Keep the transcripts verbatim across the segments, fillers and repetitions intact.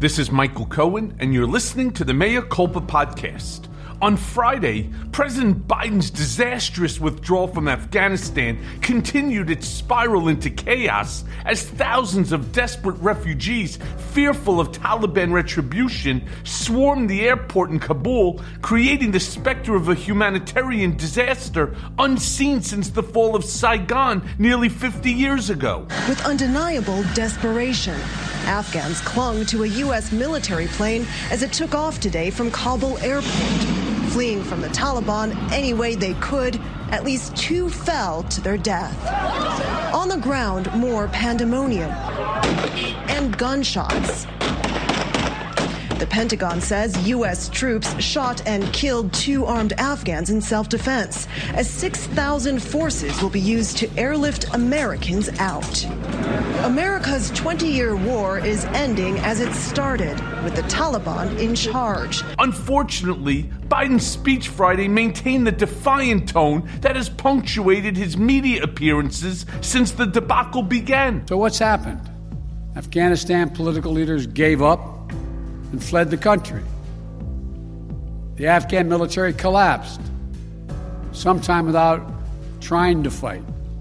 This is Michael Cohen, and you're listening to the Mea Culpa podcast. On Friday, President Biden's disastrous withdrawal from Afghanistan continued its spiral into chaos as thousands of desperate refugees, fearful of Taliban retribution, swarmed the airport in Kabul, creating the specter of a humanitarian disaster unseen since the fall of Saigon nearly fifty years ago. With undeniable desperation, Afghans clung to a U S military plane as it took off today from Kabul airport. Fleeing from the Taliban any way they could, at least two fell to their death. On the ground, more pandemonium and gunshots. The Pentagon says U S troops shot and killed two armed Afghans in self-defense, as six thousand forces will be used to airlift Americans out. America's twenty-year war is ending as it started, with the Taliban in charge. Unfortunately, Biden's speech Friday maintained the defiant tone that has punctuated his media appearances since the debacle began. So what's happened? Afghanistan political leaders gave up and fled the country. The Afghan military collapsed, sometime without trying to fight.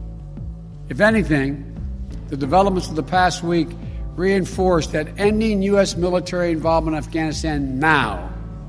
If anything, the developments of the past week reinforced that ending U S military involvement in Afghanistan now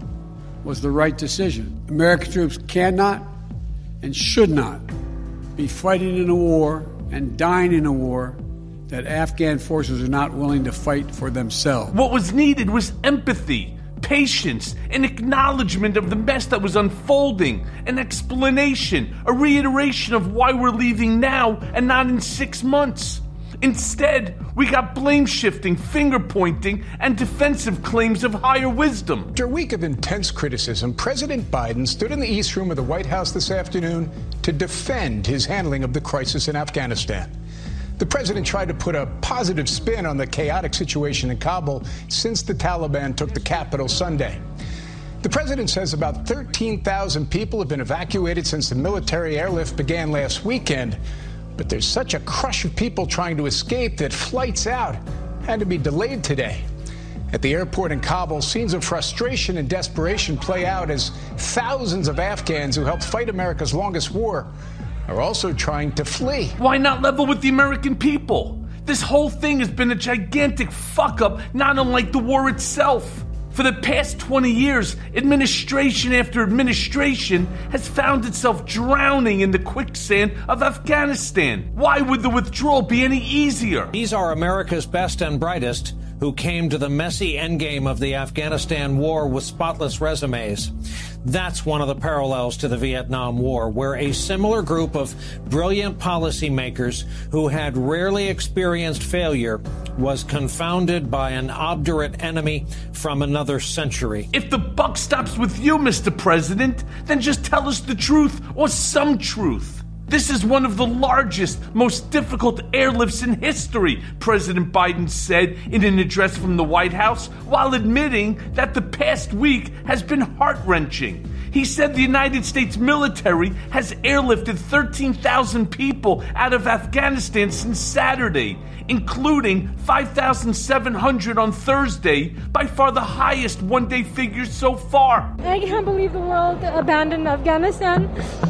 was the right decision. American troops cannot and should not be fighting in a war and dying in a war that Afghan forces are not willing to fight for themselves. What was needed was empathy, patience, an acknowledgement of the mess that was unfolding, an explanation, a reiteration of why we're leaving now and not in six months. Instead, we got blame-shifting, finger-pointing, and defensive claims of higher wisdom. After a week of intense criticism, President Biden stood in the East Room of the White House this afternoon to defend his handling of the crisis in Afghanistan. The president tried to put a positive spin on the chaotic situation in Kabul since the Taliban took the capital Sunday. The president says about thirteen thousand people have been evacuated since the military airlift began last weekend. But there's such a crush of people trying to escape that flights out had to be delayed today. At the airport in Kabul, scenes of frustration and desperation play out as thousands of Afghans who helped fight America's longest war are also trying to flee. Why not level with the American people? This whole thing has been a gigantic fuck-up, not unlike the war itself. For the past twenty years, administration after administration has found itself drowning in the quicksand of Afghanistan. Why would the withdrawal be any easier? These are America's best and brightest who came to the messy endgame of the Afghanistan war with spotless resumes. That's one of the parallels to the Vietnam War, where a similar group of brilliant policymakers who had rarely experienced failure was confounded by an obdurate enemy from another century. If the buck stops with you, Mister President, then just tell us the truth or some truth. This is one of the largest, most difficult airlifts in history, President Biden said in an address from the White House, while admitting that the past week has been heart-wrenching. He said the United States military has airlifted thirteen thousand people out of Afghanistan since Saturday, including five thousand seven hundred on Thursday, by far the highest one-day figure so far. I can't believe the world abandoned Afghanistan.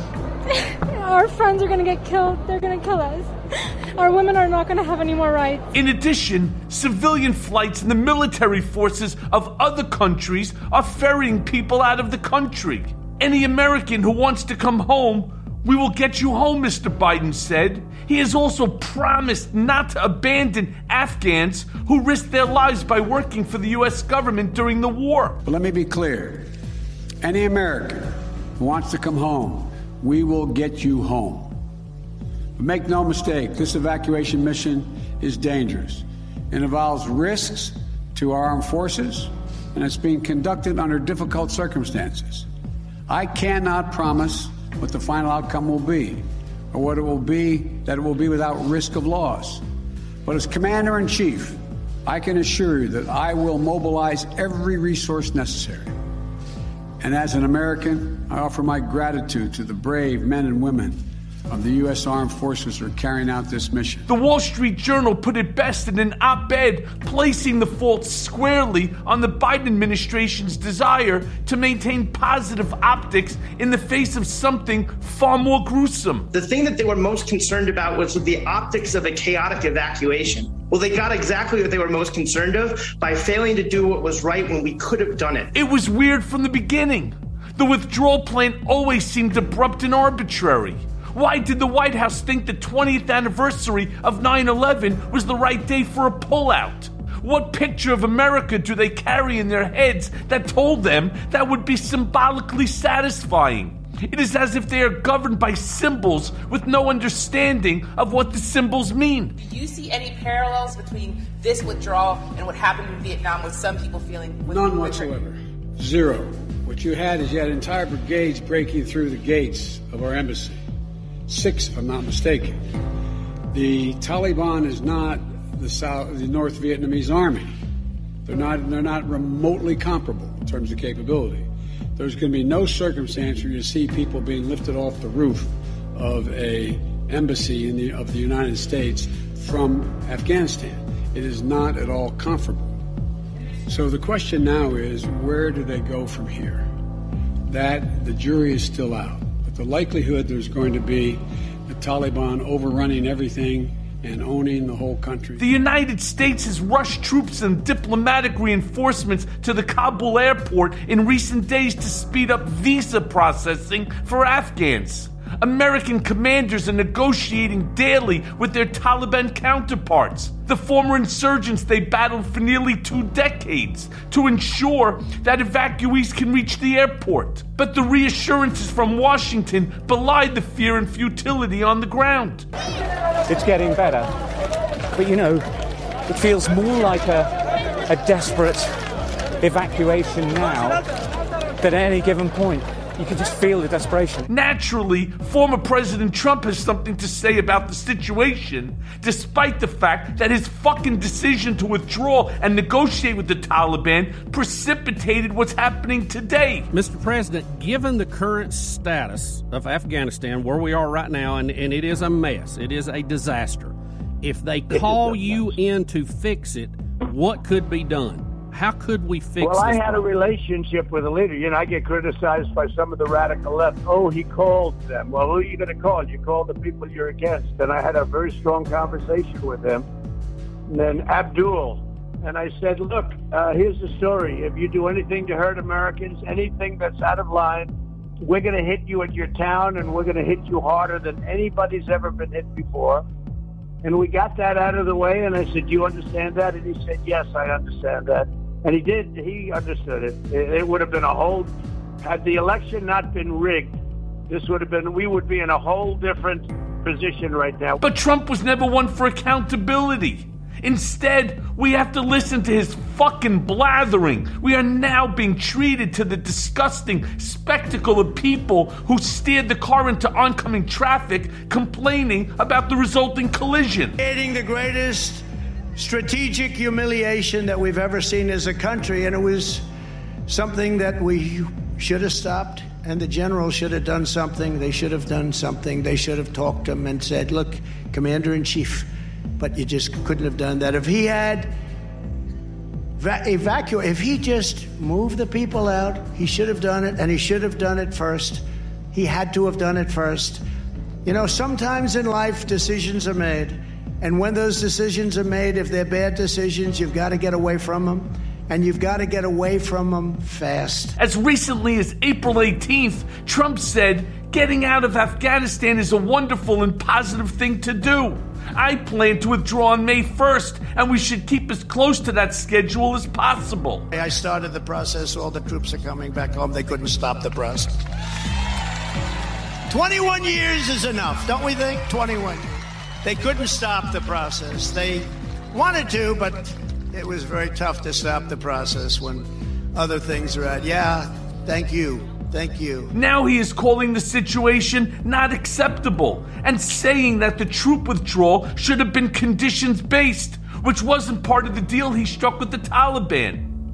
Our friends are going to get killed. They're going to kill us. Our women are not going to have any more rights. In addition, civilian flights and the military forces of other countries are ferrying people out of the country. Any American who wants to come home, we will get you home, Mister Biden said. He has also promised not to abandon Afghans who risked their lives by working for the U S government during the war. But let me be clear. Any American who wants to come home, we will get you home. But make no mistake, this evacuation mission is dangerous. It involves risks to our armed forces, and it's being conducted under difficult circumstances. I cannot promise what the final outcome will be, or what it will be, that it will be without risk of loss. But as Commander-in-Chief, I can assure you that I will mobilize every resource necessary. And as an American, I offer my gratitude to the brave men and women of the U S Armed Forces are carrying out this mission. The Wall Street Journal put it best in an op-ed, placing the fault squarely on the Biden administration's desire to maintain positive optics in the face of something far more gruesome. The thing that they were most concerned about was the optics of a chaotic evacuation. Well, they got exactly what they were most concerned of by failing to do what was right when we could have done it. It was weird from the beginning. The withdrawal plan always seemed abrupt and arbitrary. Why did the White House think the twentieth anniversary of nine eleven was the right day for a pullout? What picture of America do they carry in their heads that told them that would be symbolically satisfying? It is as if they are governed by symbols with no understanding of what the symbols mean. Do you see any parallels between this withdrawal and what happened in Vietnam with some people feeling... With None whatsoever. Zero. What you had is you had entire brigades breaking through the gates of our embassy. Six, if I'm not mistaken. The Taliban is not the South, the North Vietnamese army. They're not. They're not remotely comparable in terms of capability. There's going to be no circumstance where you see people being lifted off the roof of a embassy in the of the United States from Afghanistan. It is not at all comparable. So the question now is, where do they go from here? That the jury is still out. The likelihood there's going to be the Taliban overrunning everything and owning the whole country. The United States has rushed troops and diplomatic reinforcements to the Kabul airport in recent days to speed up visa processing for Afghans. American commanders are negotiating daily with their Taliban counterparts, the former insurgents they battled for nearly two decades, to ensure that evacuees can reach the airport. But the reassurances from Washington belied the fear and futility on the ground. It's getting better, but you know, it feels more like a, a desperate evacuation now than at any given point. You can just feel the desperation. Naturally, former President Trump has something to say about the situation, despite the fact that his fucking decision to withdraw and negotiate with the Taliban precipitated what's happening today. Mister President, given the current status of Afghanistan, where we are right now, and, and it is a mess, it is a disaster, if they call you in to fix it, what could be done? How could we fix Well, I this had problem? a relationship with a leader. You know, I get criticized by some of the radical left. Oh, he called them. Well, who are you going to call? You call the people you're against. And I had a very strong conversation with him. And then Abdul. And I said, look, uh, here's the story. If you do anything to hurt Americans, anything that's out of line, we're going to hit you at your town, and we're going to hit you harder than anybody's ever been hit before. And we got that out of the way. And I said, do you understand that? And he said, yes, I understand that. And he did. He understood it. It would have been a whole, had the election not been rigged, this would have been, we would be in a whole different position right now. But Trump was never one for accountability. Instead, we have to listen to his fucking blathering. We are now being treated to the disgusting spectacle of people who steered the car into oncoming traffic, complaining about the resulting collision. Creating the greatest strategic humiliation that we've ever seen as a country, and it was something that we should have stopped, and the general should have done something. They should have done something. They should have talked to him and said, look, Commander-in-Chief, but you just couldn't have done that. If he had va- evacuated, if he just moved the people out, he should have done it, and he should have done it first. He had to have done it first. You know, sometimes in life, decisions are made. And when those decisions are made, if they're bad decisions, you've got to get away from them. And you've got to get away from them fast. As recently as April eighteenth, Trump said, getting out of Afghanistan is a wonderful and positive thing to do. I plan to withdraw on May first, and we should keep as close to that schedule as possible. I started the process. All the troops are coming back home. They couldn't stop the process. twenty-one years is enough, don't we think? twenty-one. They couldn't stop the process. They wanted to, but it was very tough to stop the process when other things are at. Yeah, thank you. Thank you. Now he is calling the situation not acceptable and saying that the troop withdrawal should have been conditions-based, which wasn't part of the deal he struck with the Taliban.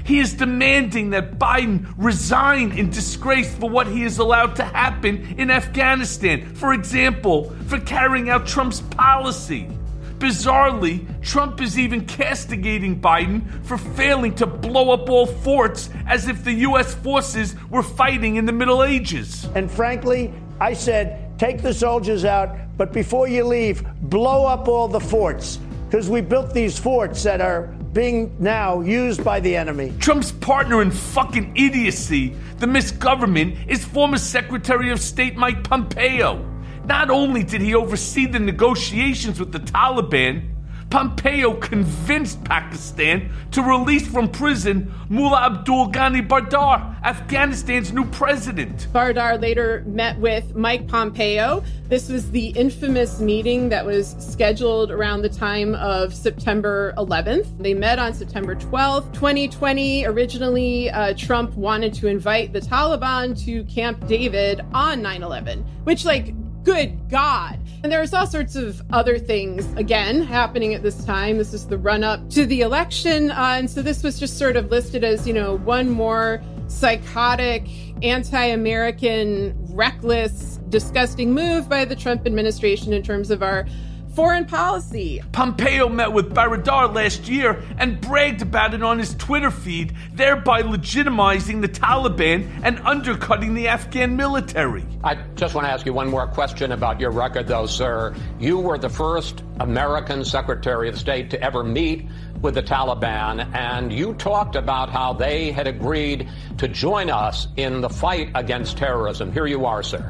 He is demanding that Biden resign in disgrace for what he has allowed to happen in Afghanistan. For example, for carrying out Trump's policy. Bizarrely, Trump is even castigating Biden for failing to blow up all forts as if the U S forces were fighting in the Middle Ages. And frankly, I said, take the soldiers out, but before you leave, blow up all the forts, because we built these forts that are being now used by the enemy. Trump's partner in fucking idiocy, the misgovernment, is former Secretary of State Mike Pompeo. Not only did he oversee the negotiations with the Taliban, Pompeo convinced Pakistan to release from prison Mullah Abdul Ghani Bardar, Afghanistan's new president. Bardar later met with Mike Pompeo. This was the infamous meeting that was scheduled around the time of September eleventh. They met on September twelfth, twenty twenty. Originally, uh, Trump wanted to invite the Taliban to Camp David on nine eleven, which, like, good God. And there was all sorts of other things, again, happening at this time. This is the run-up to the election. Uh, and so this was just sort of listed as, you know, one more psychotic, anti-American, reckless, disgusting move by the Trump administration in terms of our foreign policy. Pompeo met with Baradar last year and bragged about it on his Twitter feed, thereby legitimizing the Taliban and undercutting the Afghan military. I just want to ask you one more question about your record, though, sir. You were the first American Secretary of State to ever meet with the Taliban, and you talked about how they had agreed to join us in the fight against terrorism. Here you are, sir.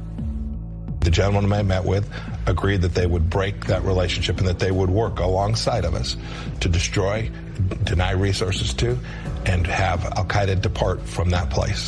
The gentleman I met with agreed that they would break that relationship and that they would work alongside of us to destroy, deny resources to, and have Al-Qaeda depart from that place.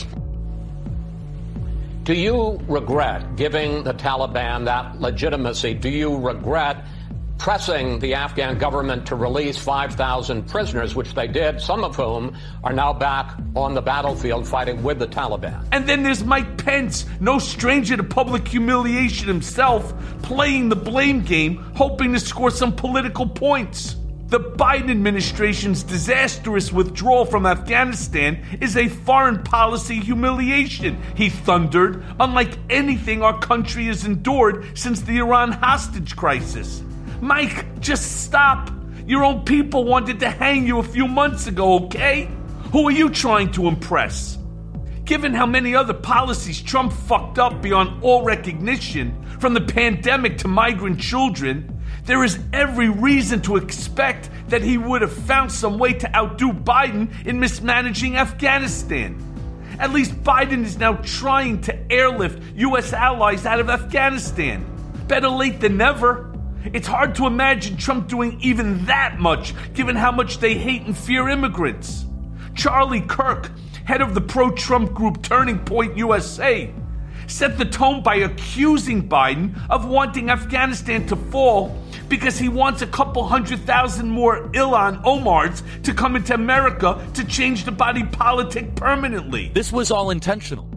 Do you regret giving the Taliban that legitimacy? Do you regret pressing the Afghan government to release five thousand prisoners, which they did, some of whom are now back on the battlefield fighting with the Taliban? And then there's Mike Pence, no stranger to public humiliation himself, playing the blame game, hoping to score some political points. The Biden administration's disastrous withdrawal from Afghanistan is a foreign policy humiliation, he thundered, unlike anything our country has endured since the Iran hostage crisis. Mike, just stop. Your own people wanted to hang you a few months ago, okay? Who are you trying to impress? Given how many other policies Trump fucked up beyond all recognition, from the pandemic to migrant children, there is every reason to expect that he would have found some way to outdo Biden in mismanaging Afghanistan. At least Biden is now trying to airlift U S allies out of Afghanistan. Better late than never. It's hard to imagine Trump doing even that much, given how much they hate and fear immigrants. Charlie Kirk, head of the pro-Trump group Turning Point U S A, set the tone by accusing Biden of wanting Afghanistan to fall because he wants a couple hundred thousand more Ilhan Omars to come into America to change the body politic permanently. This was all intentional.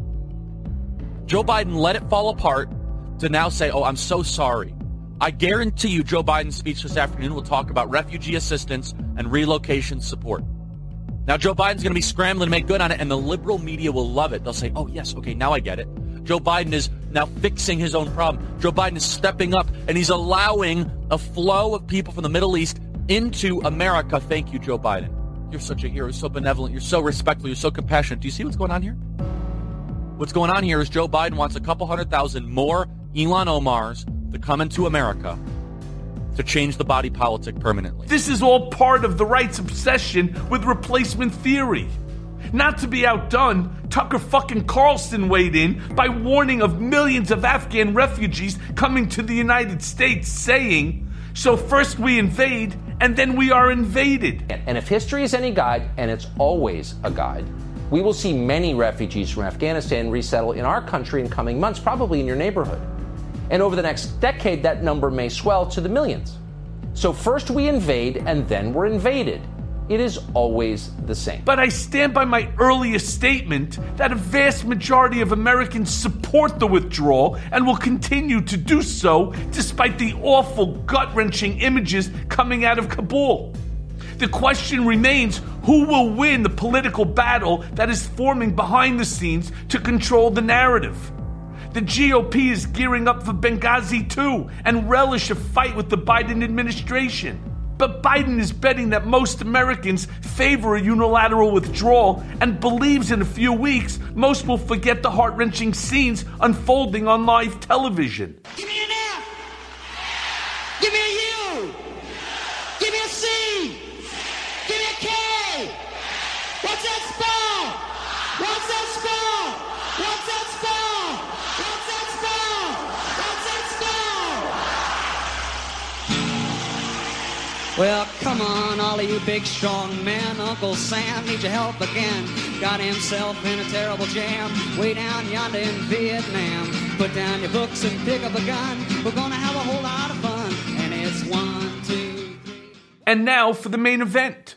Joe Biden let it fall apart to now say, oh, I'm so sorry. I guarantee you Joe Biden's speech this afternoon will talk about refugee assistance and relocation support. Now, Joe Biden's going to be scrambling to make good on it, and the liberal media will love it. They'll say, oh, yes, okay, now I get it. Joe Biden is now fixing his own problem. Joe Biden is stepping up, and he's allowing a flow of people from the Middle East into America. Thank you, Joe Biden. You're such a hero. You're so benevolent. You're so respectful. You're so compassionate. Do you see what's going on here? What's going on here is Joe Biden wants a couple hundred thousand more Ilhan Omars to come into America to change the body politic permanently. This is all part of the right's obsession with replacement theory. Not to be outdone, Tucker fucking Carlson weighed in by warning of millions of Afghan refugees coming to the United States, saying, so first we invade, and then we are invaded. And if history is any guide, and it's always a guide, we will see many refugees from Afghanistan resettle in our country in coming months, probably in your neighborhood. And over the next decade, that number may swell to the millions. So first we invade, and then we're invaded. It is always the same. But I stand by my earlier statement that a vast majority of Americans support the withdrawal and will continue to do so despite the awful, gut-wrenching images coming out of Kabul. The question remains, who will win the political battle that is forming behind the scenes to control the narrative? The G O P is gearing up for Benghazi too and relish a fight with the Biden administration. But Biden is betting that most Americans favor a unilateral withdrawal and believes in a few weeks most will forget the heart-wrenching scenes unfolding on live television. Give me an F. Give me a U. Give me a C. Give me a K. What's that spell? What's that spell? What's that spell? What's that spell? What's that spell? Well, come on, all of you big strong men. Uncle Sam needs your help again. Got himself in a terrible jam way down yonder in Vietnam. Put down your books and pick up a gun. We're gonna have a whole lot of fun. And it's one, two, three. And now for the main event.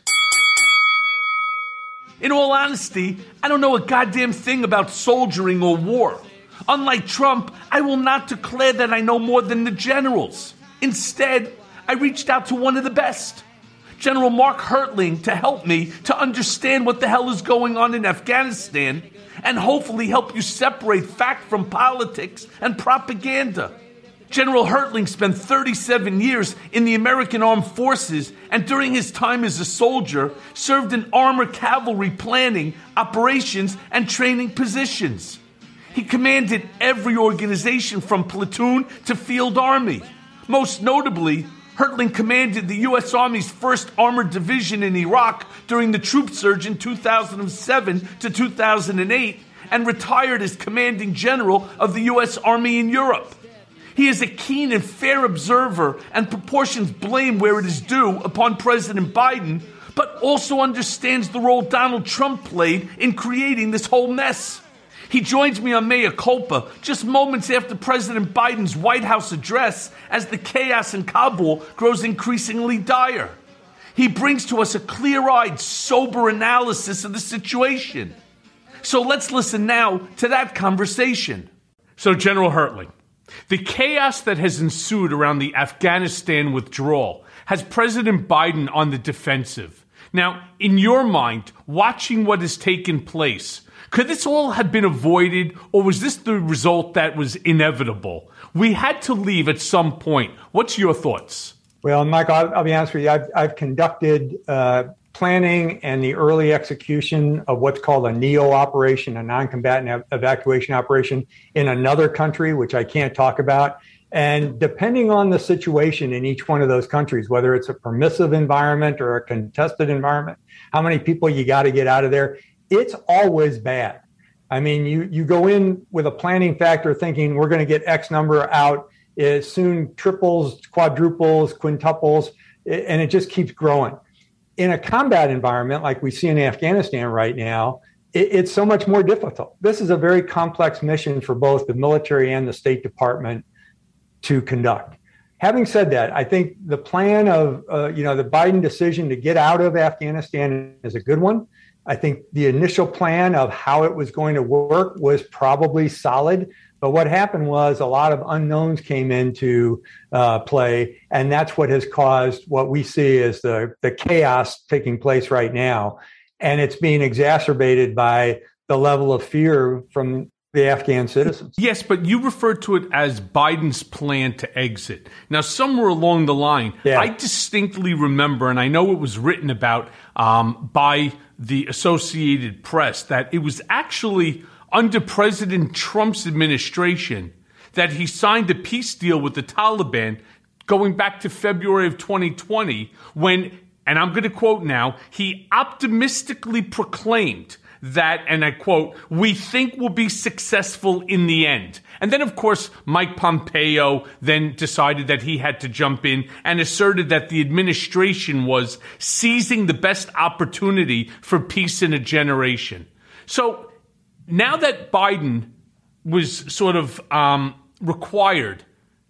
In all honesty, I don't know a goddamn thing about soldiering or war. Unlike Trump, I will not declare that I know more than the generals. Instead, I reached out to one of the best, General Mark Hertling, to help me to understand what the hell is going on in Afghanistan and hopefully help you separate fact from politics and propaganda. General Hertling spent thirty-seven years in the American Armed Forces and during his time as a soldier served in armored cavalry planning, operations, and training positions. He commanded every organization from platoon to field army. Most notably, Hertling commanded the U S Army's first Armored Division in Iraq during the troop surge in two thousand seven to two thousand eight and retired as commanding general of the U S Army in Europe. He is a keen and fair observer and proportions blame where it is due upon President Biden, but also understands the role Donald Trump played in creating this whole mess. He joins me on Mea Culpa just moments after President Biden's White House address as the chaos in Kabul grows increasingly dire. He brings to us a clear-eyed, sober analysis of the situation. So let's listen now to that conversation. So, General Hertling, the chaos that has ensued around the Afghanistan withdrawal has President Biden on the defensive. Now, in your mind, watching what has taken place, could this all have been avoided, or was this the result that was inevitable? We had to leave at some point. What's your thoughts? Well, Mike, I'll, I'll be honest with you. I've, I've conducted uh, planning and the early execution of what's called a NEO operation, a non-combatant ev- evacuation operation in another country, which I can't talk about. And depending on the situation in each one of those countries, whether it's a permissive environment or a contested environment, how many people you got to get out of there, it's always bad. I mean, you, you go in with a planning factor thinking we're going to get X number out. It soon triples, quadruples, quintuples, and it just keeps growing. In a combat environment like we see in Afghanistan right now, it, it's so much more difficult. This is a very complex mission for both the military and the State Department to conduct. Having said that, I think the plan of, uh, you know, the Biden decision to get out of Afghanistan is a good one. I think the initial plan of how it was going to work was probably solid. But what happened was a lot of unknowns came into uh, play, and that's what has caused what we see as the, the chaos taking place right now. And it's being exacerbated by the level of fear from the Afghan citizens. Yes, but you referred to it as Biden's plan to exit. Now, somewhere along the line, yeah. I distinctly remember, and I know it was written about um, by the Associated Press, that it was actually under President Trump's administration that he signed a peace deal with the Taliban going back to February of twenty twenty when, and I'm going to quote now, he optimistically proclaimed that, and I quote, "we think we'll be successful in the end." And then, of course, Mike Pompeo then decided that he had to jump in and asserted that the administration was seizing the best opportunity for peace in a generation. So now that Biden was sort of um, required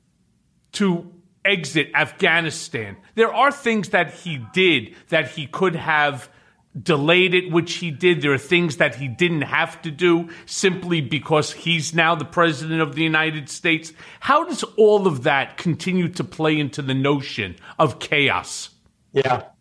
to exit Afghanistan, there are things that he did that he could have delayed it, which he did. There are things that he didn't have to do simply because he's now the president of the United States. How does all of that continue to play into the notion of chaos? Yeah.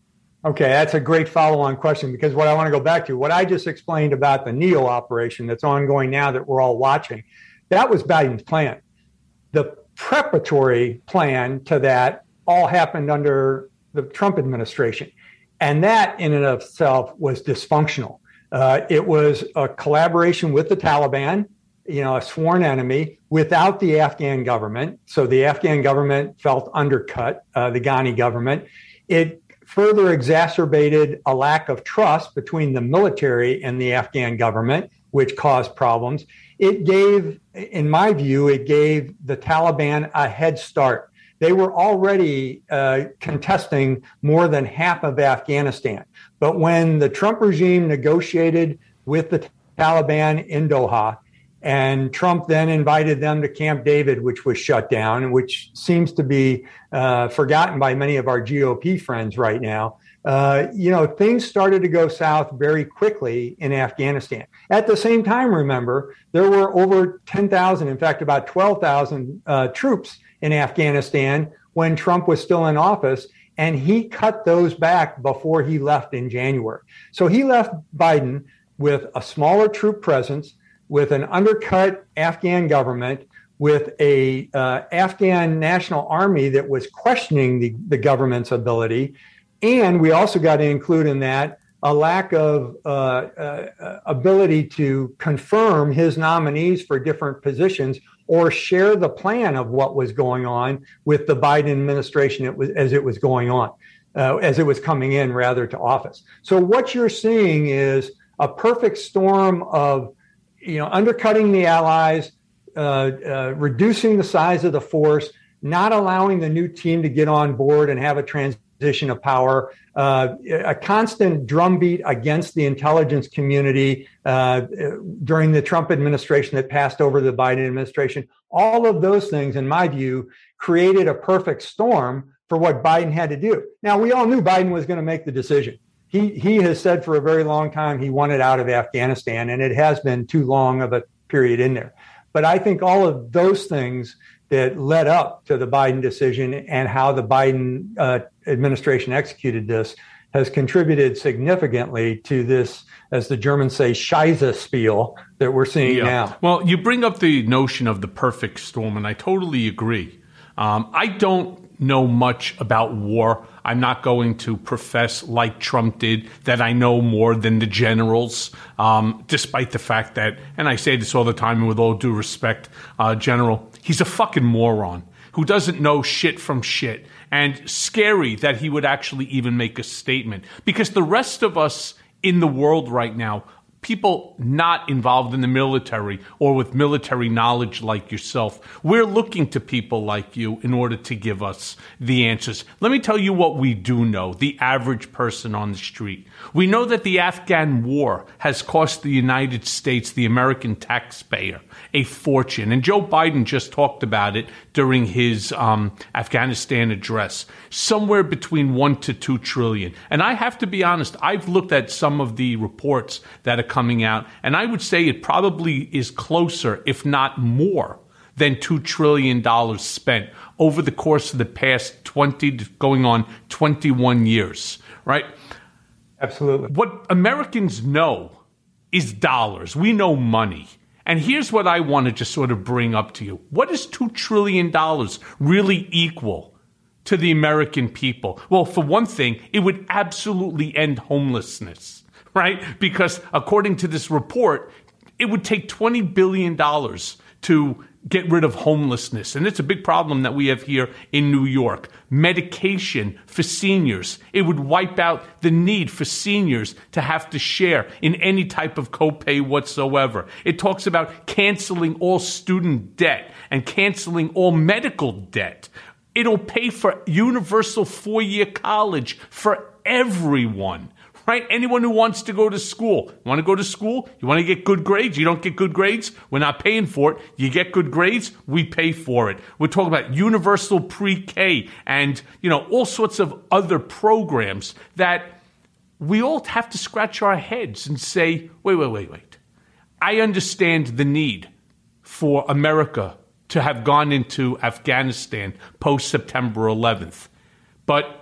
Okay, that's a great follow-on question, because what I want to go back to, what I just explained about the NEO operation that's ongoing now that we're all watching, that was Biden's plan. The preparatory plan to that all happened under the Trump administration. And that in and of itself was dysfunctional. Uh, it was a collaboration with the Taliban, you know, a sworn enemy, without the Afghan government. So the Afghan government felt undercut, uh, the Ghani government. It further exacerbated a lack of trust between the military and the Afghan government, which caused problems. It gave, in my view, it gave the Taliban a head start. They were already uh, contesting more than half of Afghanistan. But when the Trump regime negotiated with the Taliban in Doha, and Trump then invited them to Camp David, which was shut down, which seems to be uh, forgotten by many of our G O P friends right now. Uh, you know, things started to go south very quickly in Afghanistan. At the same time, remember, there were over ten thousand, in fact, about twelve thousand uh, troops in Afghanistan when Trump was still in office, and he cut those back before he left in January. So he left Biden with a smaller troop presence, with an undercut Afghan government, with a uh, Afghan National Army that was questioning the, the government's ability. And we also got to include in that a lack of uh, uh, ability to confirm his nominees for different positions or share the plan of what was going on with the Biden administration it was, as it was going on, uh, as it was coming in rather to office. So what you're seeing is a perfect storm of, you know, undercutting the allies, uh, uh, reducing the size of the force, not allowing the new team to get on board and have a transition of power, uh, a constant drumbeat against the intelligence community uh, during the Trump administration that passed over the Biden administration. All of those things, in my view, created a perfect storm for what Biden had to do. Now, we all knew Biden was going to make the decision. He he has said for a very long time he wanted out of Afghanistan, and it has been too long of a period in there. But I think all of those things that led up to the Biden decision and how the Biden uh, administration executed this has contributed significantly to this, as the Germans say, Scheiße-Spiel that we're seeing yeah. now. Well, you bring up the notion of the perfect storm, and I totally agree. Um, I don't know much about war. I'm not going to profess, like Trump did, that I know more than the generals, um, despite the fact that, and I say this all the time, and with all due respect, uh, General, he's a fucking moron who doesn't know shit from shit. And scary that he would actually even make a statement. Because the rest of us in the world right now, people not involved in the military or with military knowledge like yourself, we're looking to people like you in order to give us the answers. Let me tell you what we do know, the average person on the street. We know that the Afghan war has cost the United States, the American taxpayer, a fortune. And Joe Biden just talked about it during his um, Afghanistan address, somewhere between one to two trillion. And I have to be honest, I've looked at some of the reports that are coming out, and I would say it probably is closer, if not more, than two trillion dollars spent over the course of the past twenty, going on twenty-one years, right? Absolutely. What Americans know is dollars. We know money. And here's what I want to just sort of bring up to you. What does two trillion dollars really equal to the American people? Well, for one thing, it would absolutely end homelessness. Right? Because according to this report, it would take twenty billion dollars to get rid of homelessness. And it's a big problem that we have here in New York. Medication for seniors. It would wipe out the need for seniors to have to share in any type of copay whatsoever. It talks about canceling all student debt and canceling all medical debt. It'll pay for universal four-year college for everyone. Right? Anyone who wants to go to school. Want to go to school? You want to get good grades? You don't get good grades? We're not paying for it. You get good grades? We pay for it. We're talking about universal pre-K and, you know, all sorts of other programs that we all have to scratch our heads and say, wait, wait, wait, wait. I understand the need for America to have gone into Afghanistan post-September eleventh. But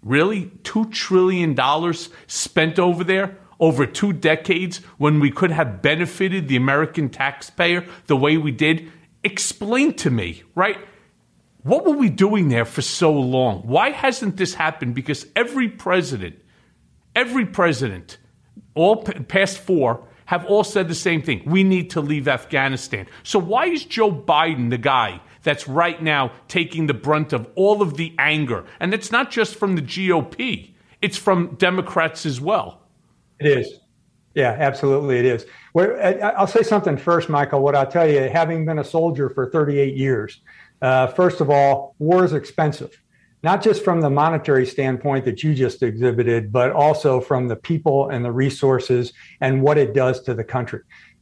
Really? Two trillion dollars spent over there over two decades when we could have benefited the American taxpayer the way we did? Explain to me, right? What were we doing there for so long? Why hasn't this happened? Because every president, every president, all p- past four, have all said the same thing. We need to leave Afghanistan. So why is Joe Biden the guy that's right now taking the brunt of all of the anger? And it's not just from the G O P. It's from Democrats as well. It is. Yeah, absolutely it is. Well, I'll say something first, Michael. What I'll tell you, having been a soldier for thirty-eight years, uh, first of all, war is expensive. Not just from the monetary standpoint that you just exhibited, but also from the people and the resources and what it does to the country.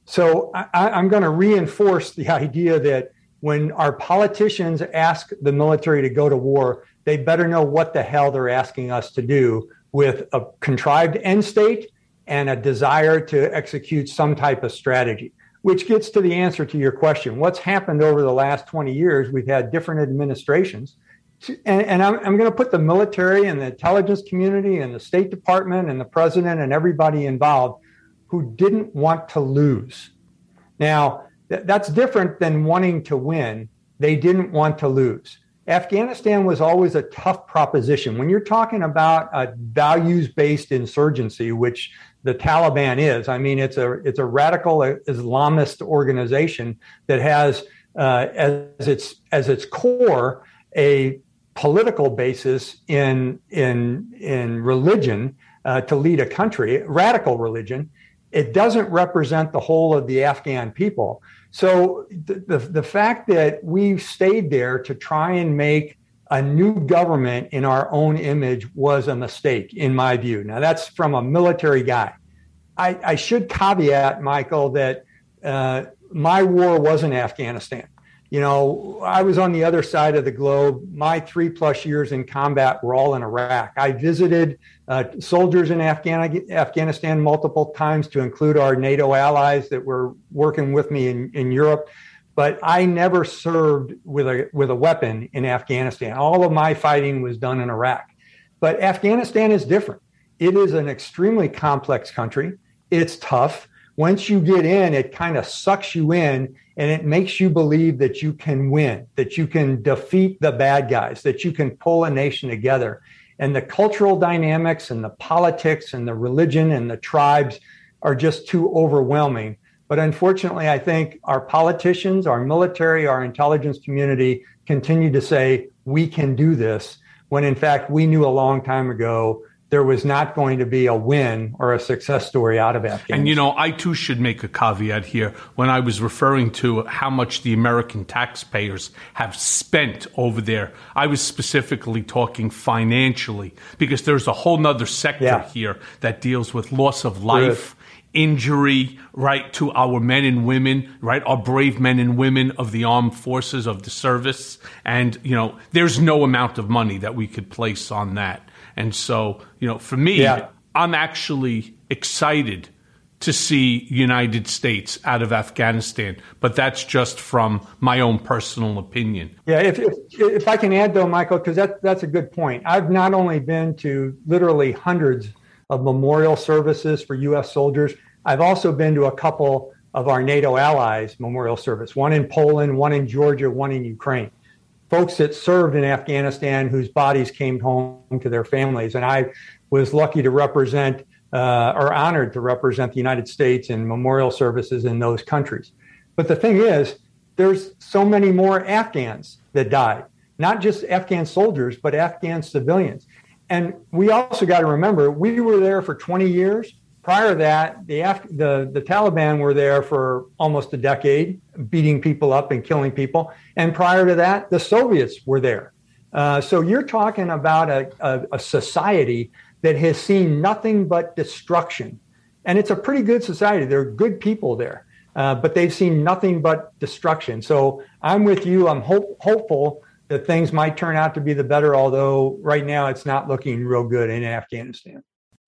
So I, I'm going to reinforce the idea that when our politicians ask the military to go to war, they better know what the hell they're asking us to do with a contrived end state and a desire to execute some type of strategy, which gets to the answer to your question. What's happened over the last twenty years? We've had different administrations. And, and I'm, I'm going to put the military and the intelligence community and the State Department and the president and everybody involved who didn't want to lose. Now, th- that's different than wanting to win. They didn't want to lose. Afghanistan was always a tough proposition. When you're talking about a values-based insurgency, which the Taliban is, I mean, it's a it's a radical Islamist organization that has uh, as its as its core a political basis in in in religion uh, to lead a country, radical religion. It doesn't represent the whole of the Afghan people. So the, the the fact that we stayed there to try and make a new government in our own image was a mistake, in my view. Now, that's from a military guy. I, I should caveat, Michael, that uh, my war wasn't Afghanistan. You know, I was on the other side of the globe. My three plus years in combat were all in Iraq. I visited uh, soldiers in Afghan- Afghanistan multiple times, to include our NATO allies that were working with me in, in Europe. But I never served with a with a weapon in Afghanistan. All of my fighting was done in Iraq. But Afghanistan is different. It is an extremely complex country. It's tough. Once you get in, it kind of sucks you in, and it makes you believe that you can win, that you can defeat the bad guys, that you can pull a nation together. And the cultural dynamics and the politics and the religion and the tribes are just too overwhelming. But unfortunately, I think our politicians, our military, our intelligence community continue to say, we can do this, when in fact, we knew a long time ago there was not going to be a win or a success story out of Afghanistan. And, you know, I too should make a caveat here when I was referring to how much the American taxpayers have spent over there. I was specifically talking financially, because there's a whole nother sector yeah. here that deals with loss of life, injury, right, to our men and women, right, our brave men and women of the armed forces, of the service. And, you know, there's no amount of money that we could place on that. And so, you know, for me, yeah. I'm actually excited to see United States out of Afghanistan, but that's just from my own personal opinion. Yeah, if if, if I can add, though, Michael, because that, that's a good point. I've not only been to literally hundreds of memorial services for U S soldiers, I've also been to a couple of our NATO allies' memorial service, one in Poland, one in Georgia, one in Ukraine. Folks that served in Afghanistan whose bodies came home to their families. And I was lucky to represent uh, or honored to represent the United States in memorial services in those countries. But the thing is, there's so many more Afghans that died, not just Afghan soldiers, but Afghan civilians. And we also got to remember, we were there for twenty years. Prior to that, the, Af- the the Taliban were there for almost a decade, beating people up and killing people. And prior to that, the Soviets were there. Uh, so you're talking about a, a, a society that has seen nothing but destruction. And it's a pretty good society. There are good people there, uh, but they've seen nothing but destruction. So I'm with you. I'm hope- hopeful that things might turn out to be the better, although right now it's not looking real good in Afghanistan.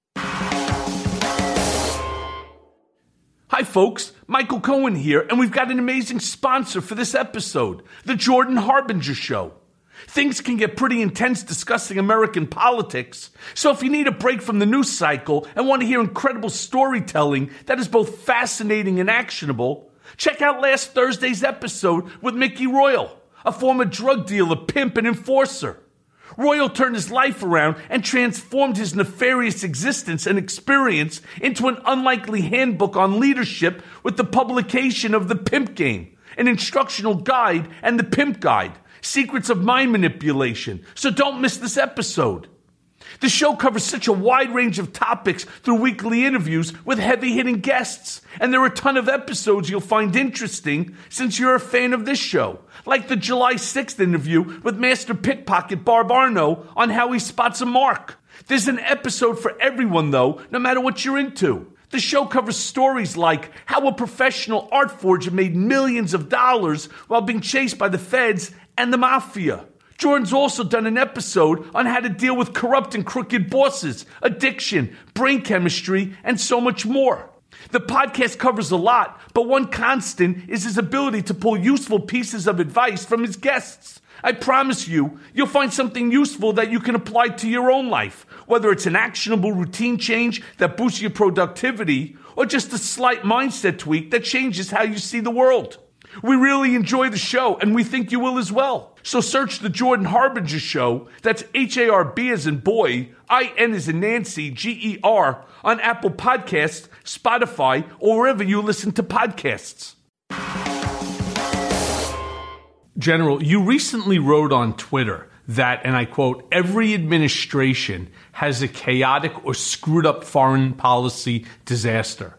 Hi, folks. Michael Cohen here, and we've got an amazing sponsor for this episode, The Jordan Harbinger Show. Things can get pretty intense discussing American politics, so if you need a break from the news cycle and want to hear incredible storytelling that is both fascinating and actionable, check out last Thursday's episode with Mickey Royal, a former drug dealer, pimp, and enforcer. Royal turned his life around and transformed his nefarious existence and experience into an unlikely handbook on leadership with the publication of The Pimp Game, an instructional guide, and The Pimp Guide, Secrets of Mind Manipulation. So don't miss this episode. The show covers such a wide range of topics through weekly interviews with heavy-hitting guests, and there are a ton of episodes you'll find interesting since you're a fan of this show, like the July sixth interview with Master Pickpocket Barb Arno on how he spots a mark. There's an episode for everyone, though, no matter what you're into. The show covers stories like how a professional art forger made millions of dollars while being chased by the feds and the mafia. Jordan's also done an episode on how to deal with corrupt and crooked bosses, addiction, brain chemistry, and so much more. The podcast covers a lot, but one constant is his ability to pull useful pieces of advice from his guests. I promise you, you'll find something useful that you can apply to your own life, whether it's an actionable routine change that boosts your productivity or just a slight mindset tweak that changes how you see the world. We really enjoy the show, and we think you will as well. So search The Jordan Harbinger Show, that's H A R B as in boy, I N as in Nancy, G E R, on Apple Podcasts, Spotify, or wherever you listen to podcasts. General, you recently wrote on Twitter that, and I quote, every administration has a chaotic or screwed up foreign policy disaster.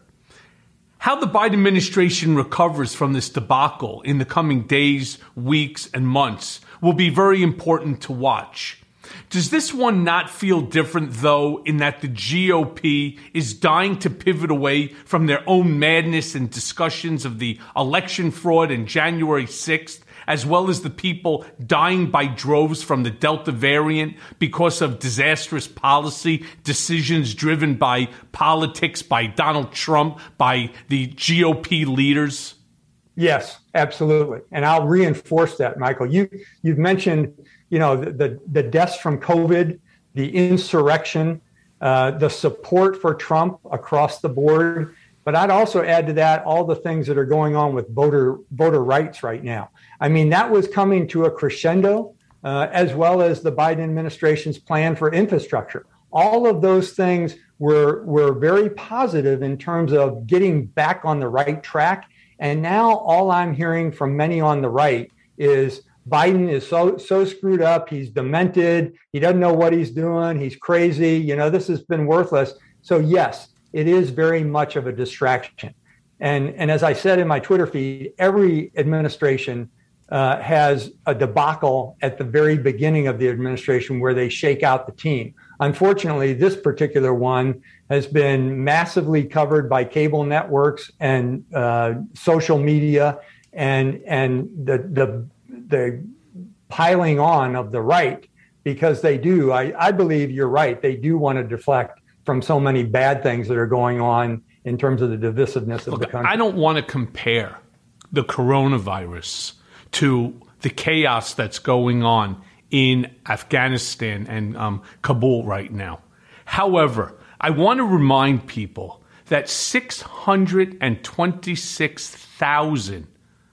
How the Biden administration recovers from this debacle in the coming days, weeks, and months will be very important to watch. Does this one not feel different, though, in that the G O P is dying to pivot away from their own madness and discussions of the election fraud in January sixth, as well as the people dying by droves from the Delta variant because of disastrous policy decisions driven by politics, by Donald Trump, by the G O P leaders? Yes, absolutely. And I'll reinforce that, Michael. You, you've mentioned, you know, the, the, the deaths from COVID, the insurrection, uh, the support for Trump across the board. But I'd also add to that all the things that are going on with voter voter rights right now. I mean, that was coming to a crescendo, uh, as well as the Biden administration's plan for infrastructure. All of those things were, were very positive in terms of getting back on the right track. And now all I'm hearing from many on the right is Biden is so so screwed up. He's demented. He doesn't know what he's doing. He's crazy. You know, this has been worthless. So, yes, it is very much of a distraction. And, and as I said in my Twitter feed, every administration uh, has a debacle at the very beginning of the administration where they shake out the team. Unfortunately, this particular one has been massively covered by cable networks and uh, social media and and the, the the piling on of the right, because they do, I, I believe you're right, they do want to deflect from so many bad things that are going on in terms of the divisiveness of Look, the country. I don't want to compare the coronavirus to the chaos that's going on in Afghanistan and um, Kabul right now. However, I want to remind people that six hundred twenty-six thousand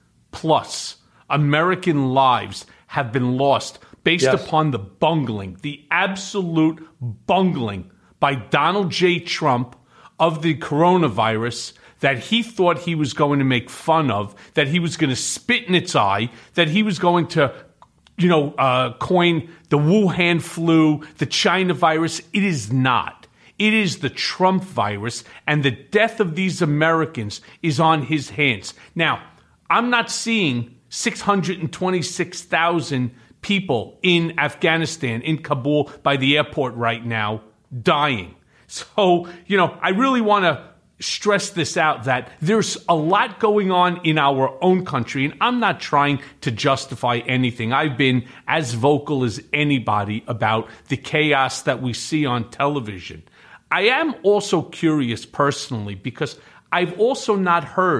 plus American lives have been lost based yes. upon the bungling, the absolute bungling by Donald J. Trump of the coronavirus that he thought he was going to make fun of, that he was going to spit in its eye, that he was going to, you know, uh, coin the Wuhan flu, the China virus. It is not. It is the Trump virus, and the death of these Americans is on his hands. Now, I'm not seeing six hundred twenty-six thousand people in Afghanistan, in Kabul, by the airport right now, dying. So, you know, I really want to stress this out, that there's a lot going on in our own country, and I'm not trying to justify anything. I've been as vocal as anybody about the chaos that we see on television. I am also curious personally, because I've also not heard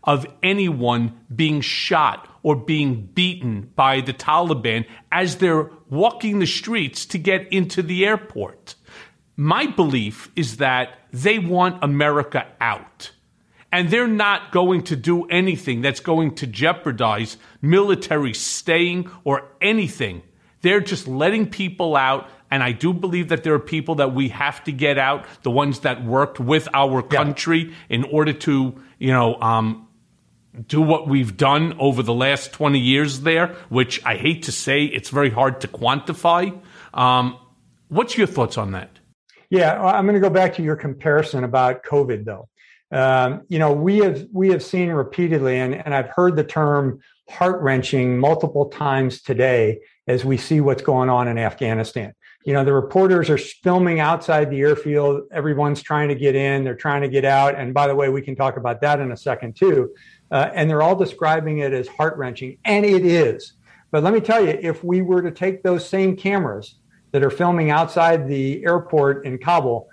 of anyone being shot or being beaten by the Taliban as they're walking the streets to get into the airport. My belief is that they want America out. And they're not going to do anything that's going to jeopardize military staying or anything. They're just letting people out. And I do believe that there are people that we have to get out, the ones that worked with our country yeah. in order to, you know, um, do what we've done over the last twenty years there, which I hate to say, it's very hard to quantify. Um, what's your thoughts on that? Yeah, I'm going to go back to your comparison about COVID, though. Um, you know, we have we have seen repeatedly, and, and I've heard the term heart-wrenching multiple times today as we see what's going on in Afghanistan. You know, the reporters are filming outside the airfield. Everyone's trying to get in. They're trying to get out. And by the way, we can talk about that in a second, too. Uh, and they're all describing it as heart-wrenching. And it is. But let me tell you, if we were to take those same cameras that are filming outside the airport in Kabul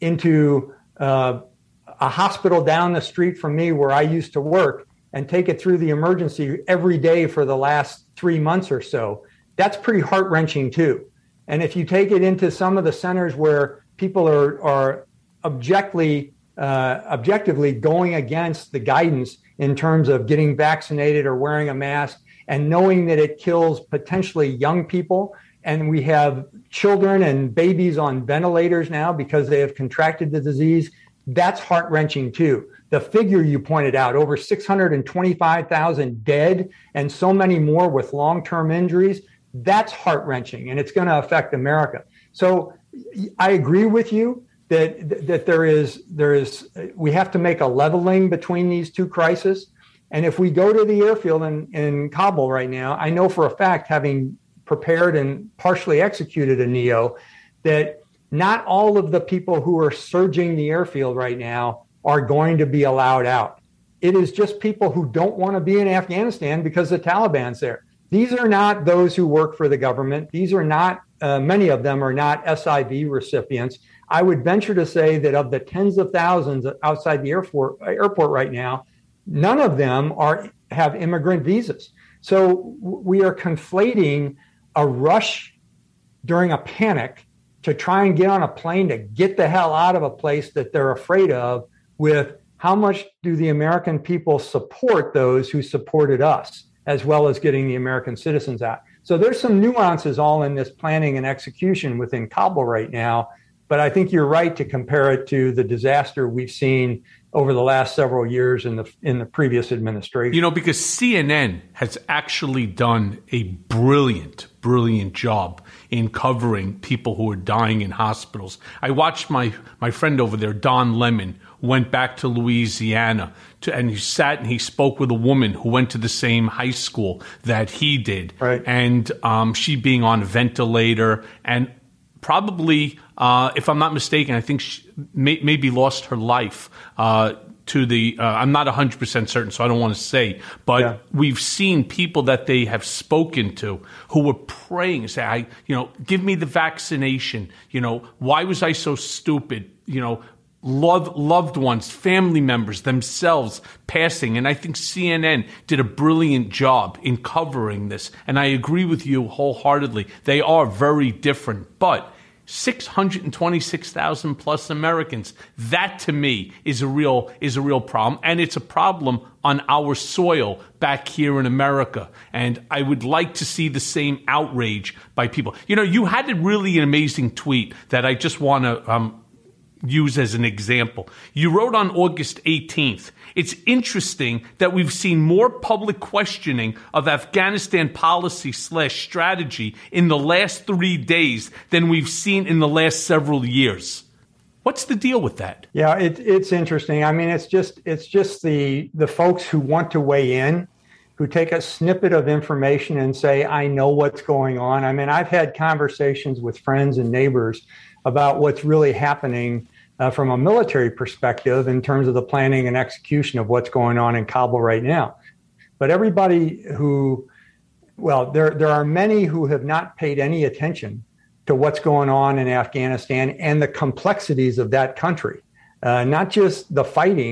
into uh, a hospital down the street from me where I used to work and take it through the emergency every day for the last three months or so, that's pretty heart-wrenching, too. And if you take it into some of the centers where people are, are objectively, uh, objectively going against the guidance in terms of getting vaccinated or wearing a mask and knowing that it kills potentially young people, and we have children and babies on ventilators now because they have contracted the disease, that's heart-wrenching too. The figure you pointed out, over six hundred twenty-five thousand dead and so many more with long-term injuries, that's heart-wrenching, and it's going to affect America. So I agree with you that that there is there is we have to make a leveling between these two crises. And if we go to the airfield in, in Kabul right now, I know for a fact, having prepared and partially executed a NEO, that not all of the people who are surging the airfield right now are going to be allowed out. It is just people who don't want to be in Afghanistan because the Taliban's there. These are not those who work for the government. These are not, uh, many of them are not S I V recipients. I would venture to say that of the tens of thousands outside the airport, airport right now, none of them are have immigrant visas. So we are conflating a rush during a panic to try and get on a plane to get the hell out of a place that they're afraid of with how much do the American people support those who supported us, as well as getting the American citizens out. So there's some nuances all in this planning and execution within Kabul right now. But I think you're right to compare it to the disaster we've seen over the last several years in the in the previous administration. You know, because C N N has actually done a brilliant, brilliant job in covering people who are dying in hospitals. I watched my, my friend over there, Don Lemon, went back to Louisiana to, and he sat and he spoke with a woman who went to the same high school that he did. Right. And um, she being on a ventilator and probably, uh, if I'm not mistaken, I think she may, maybe lost her life uh, to the, uh, I'm not one hundred percent certain, so I don't want to say, but yeah. We've seen people that they have spoken to who were praying, say, I, you know, give me the vaccination. You know, why was I so stupid? You know, Love, loved ones, family members themselves passing. And I think C N N did a brilliant job in covering this. And I agree with you wholeheartedly. They are very different. But six hundred twenty-six thousand plus Americans, that to me is a real is a real problem. And it's a problem on our soil back here in America. And I would like to see the same outrage by people. You know, you had a really an amazing tweet that I just want to um, use as an example. You wrote on August eighteenth, it's interesting that we've seen more public questioning of Afghanistan policy slash strategy in the last three days than we've seen in the last several years. What's the deal with that? Yeah, it, it's interesting. I mean, it's just it's just the the folks who want to weigh in, who take a snippet of information and say, I know what's going on. I mean, I've had conversations with friends and neighbors about what's really happening uh, from a military perspective in terms of the planning and execution of what's going on in Kabul right now. But everybody who, well, there there are many who have not paid any attention to what's going on in Afghanistan and the complexities of that country, uh, not just the fighting,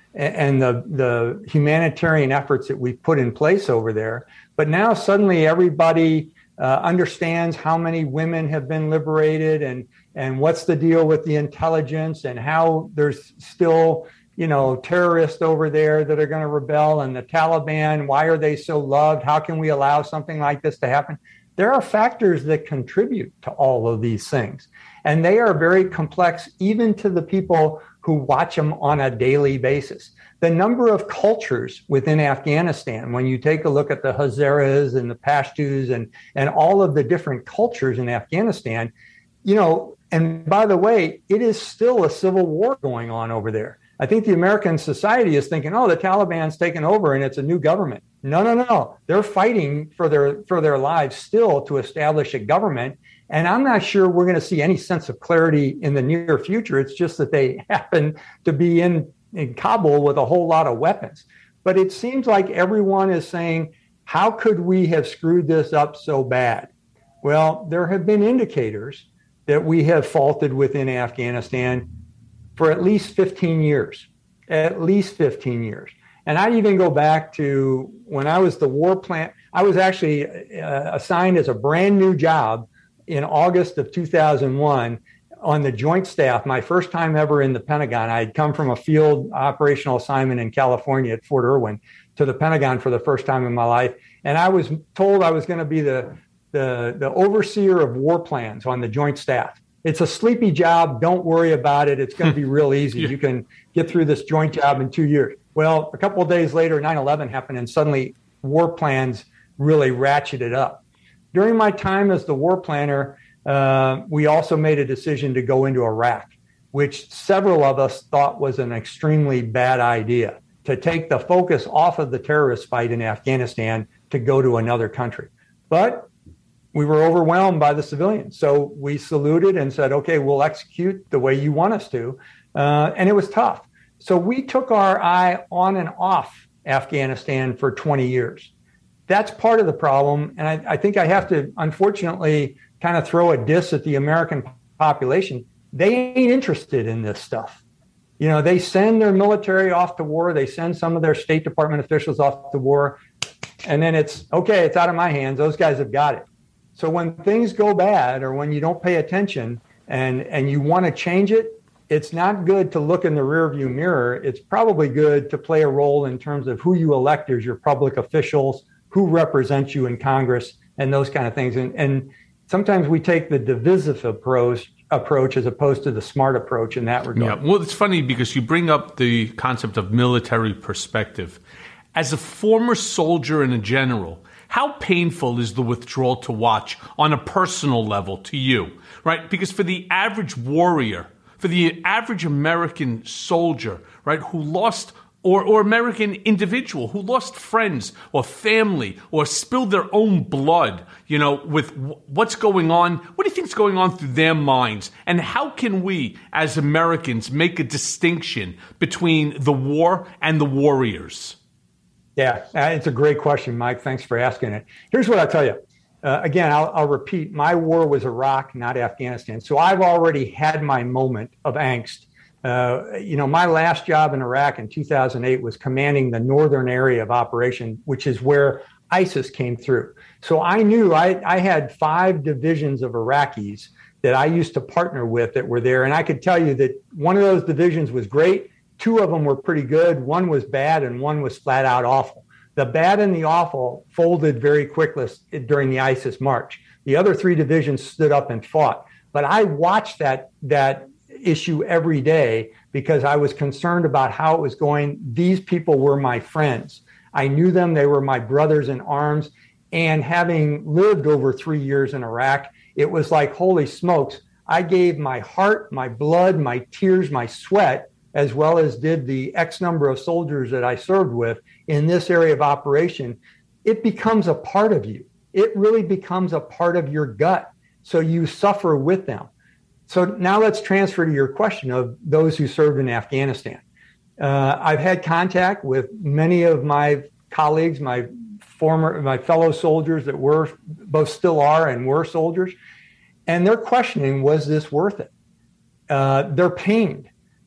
and the, the humanitarian efforts that we've put in place over there. But now suddenly everybody uh, understands how many women have been liberated and, and what's the deal with the intelligence and how there's still, you know, terrorists over there that are going to rebel, and the Taliban, why are they so loved? How can we allow something like this to happen? There are factors that contribute to all of these things, and they are very complex, even to the people who watch them on a daily basis. The number of cultures within Afghanistan, when you take a look at the Hazaras and the Pashtuns and, and all of the different cultures in Afghanistan, you know, and by the way, it is still a civil war going on over there. I think the American society is thinking, oh, the Taliban's taken over and it's a new government. No, no, no. They're fighting for their for their lives still to establish a government. And I'm not sure we're going to see any sense of clarity in the near future. It's just that they happen to be in, in Kabul with a whole lot of weapons. But it seems like everyone is saying, how could we have screwed this up so bad? Well, there have been indicators that we have faulted within Afghanistan for at least fifteen years, at least fifteen years. And I even go back to when I was the war plan. I was actually uh, assigned as a brand new job in August of two thousand one on the Joint Staff, my first time ever in the Pentagon. I had come from a field operational assignment in California at Fort Irwin to the Pentagon for the first time in my life. And I was told I was going to be the, the, the overseer of war plans on the Joint Staff. It's a sleepy job. Don't worry about it. It's going to be real easy. Yeah. You can get through this joint job in two years. Well, a couple of days later, nine eleven happened, and suddenly war plans really ratcheted up. During my time as the war planner, uh, we also made a decision to go into Iraq, which several of us thought was an extremely bad idea, to take the focus off of the terrorist fight in Afghanistan to go to another country. But we were overwhelmed by the civilians. So we saluted and said, okay, we'll execute the way you want us to. Uh, and it was tough. So we took our eye on and off Afghanistan for twenty years. That's part of the problem. And I, I think I have to, unfortunately, kind of throw a diss at the American population. They ain't interested in this stuff. You know, they send their military off to war. They send some of their State Department officials off to war. And then it's, okay, it's out of my hands. Those guys have got it. So when things go bad or when you don't pay attention and, and you want to change it, it's not good to look in the rearview mirror. It's probably good to play a role in terms of who you elect as your public officials, who represents you in Congress, and those kind of things. And, and sometimes we take the divisive approach, approach as opposed to the smart approach in that regard. Yeah, well, it's funny because you bring up the concept of military perspective. As a former soldier and a general, how painful is the withdrawal to watch on a personal level to you, right? Because for the average warrior, for the average American soldier, right, who lost, or, or American individual who lost friends or family or spilled their own blood, you know, with w- what's going on, what do you think is going on through their minds? And how can we, as Americans, make a distinction between the war and the warriors? Yeah, it's a great question, Mike. Thanks for asking it. Here's what I'll tell you. Uh, again, I'll, I'll repeat, my war was Iraq, not Afghanistan. So I've already had my moment of angst. Uh, you know, my last job in Iraq in two thousand eight was commanding the northern area of operation, which is where ISIS came through. So I knew I, I had five divisions of Iraqis that I used to partner with that were there. And I could tell you that one of those divisions was great. Two of them were pretty good. One was bad and one was flat out awful. The bad and the awful folded very quickly during the ISIS march. The other three divisions stood up and fought. But I watched that, that issue every day because I was concerned about how it was going. These people were my friends. I knew them. They were my brothers in arms. And having lived over three years in Iraq, it was like, holy smokes, I gave my heart, my blood, my tears, my sweat, as well as did the X number of soldiers that I served with in this area of operation. It becomes a part of you. It really becomes a part of your gut. So you suffer with them. So now let's transfer to your question of those who served in Afghanistan. Uh, I've had contact with many of my colleagues, my former, my fellow soldiers that were, both still are and were soldiers, and they're questioning, was this worth it? Uh, they're pained.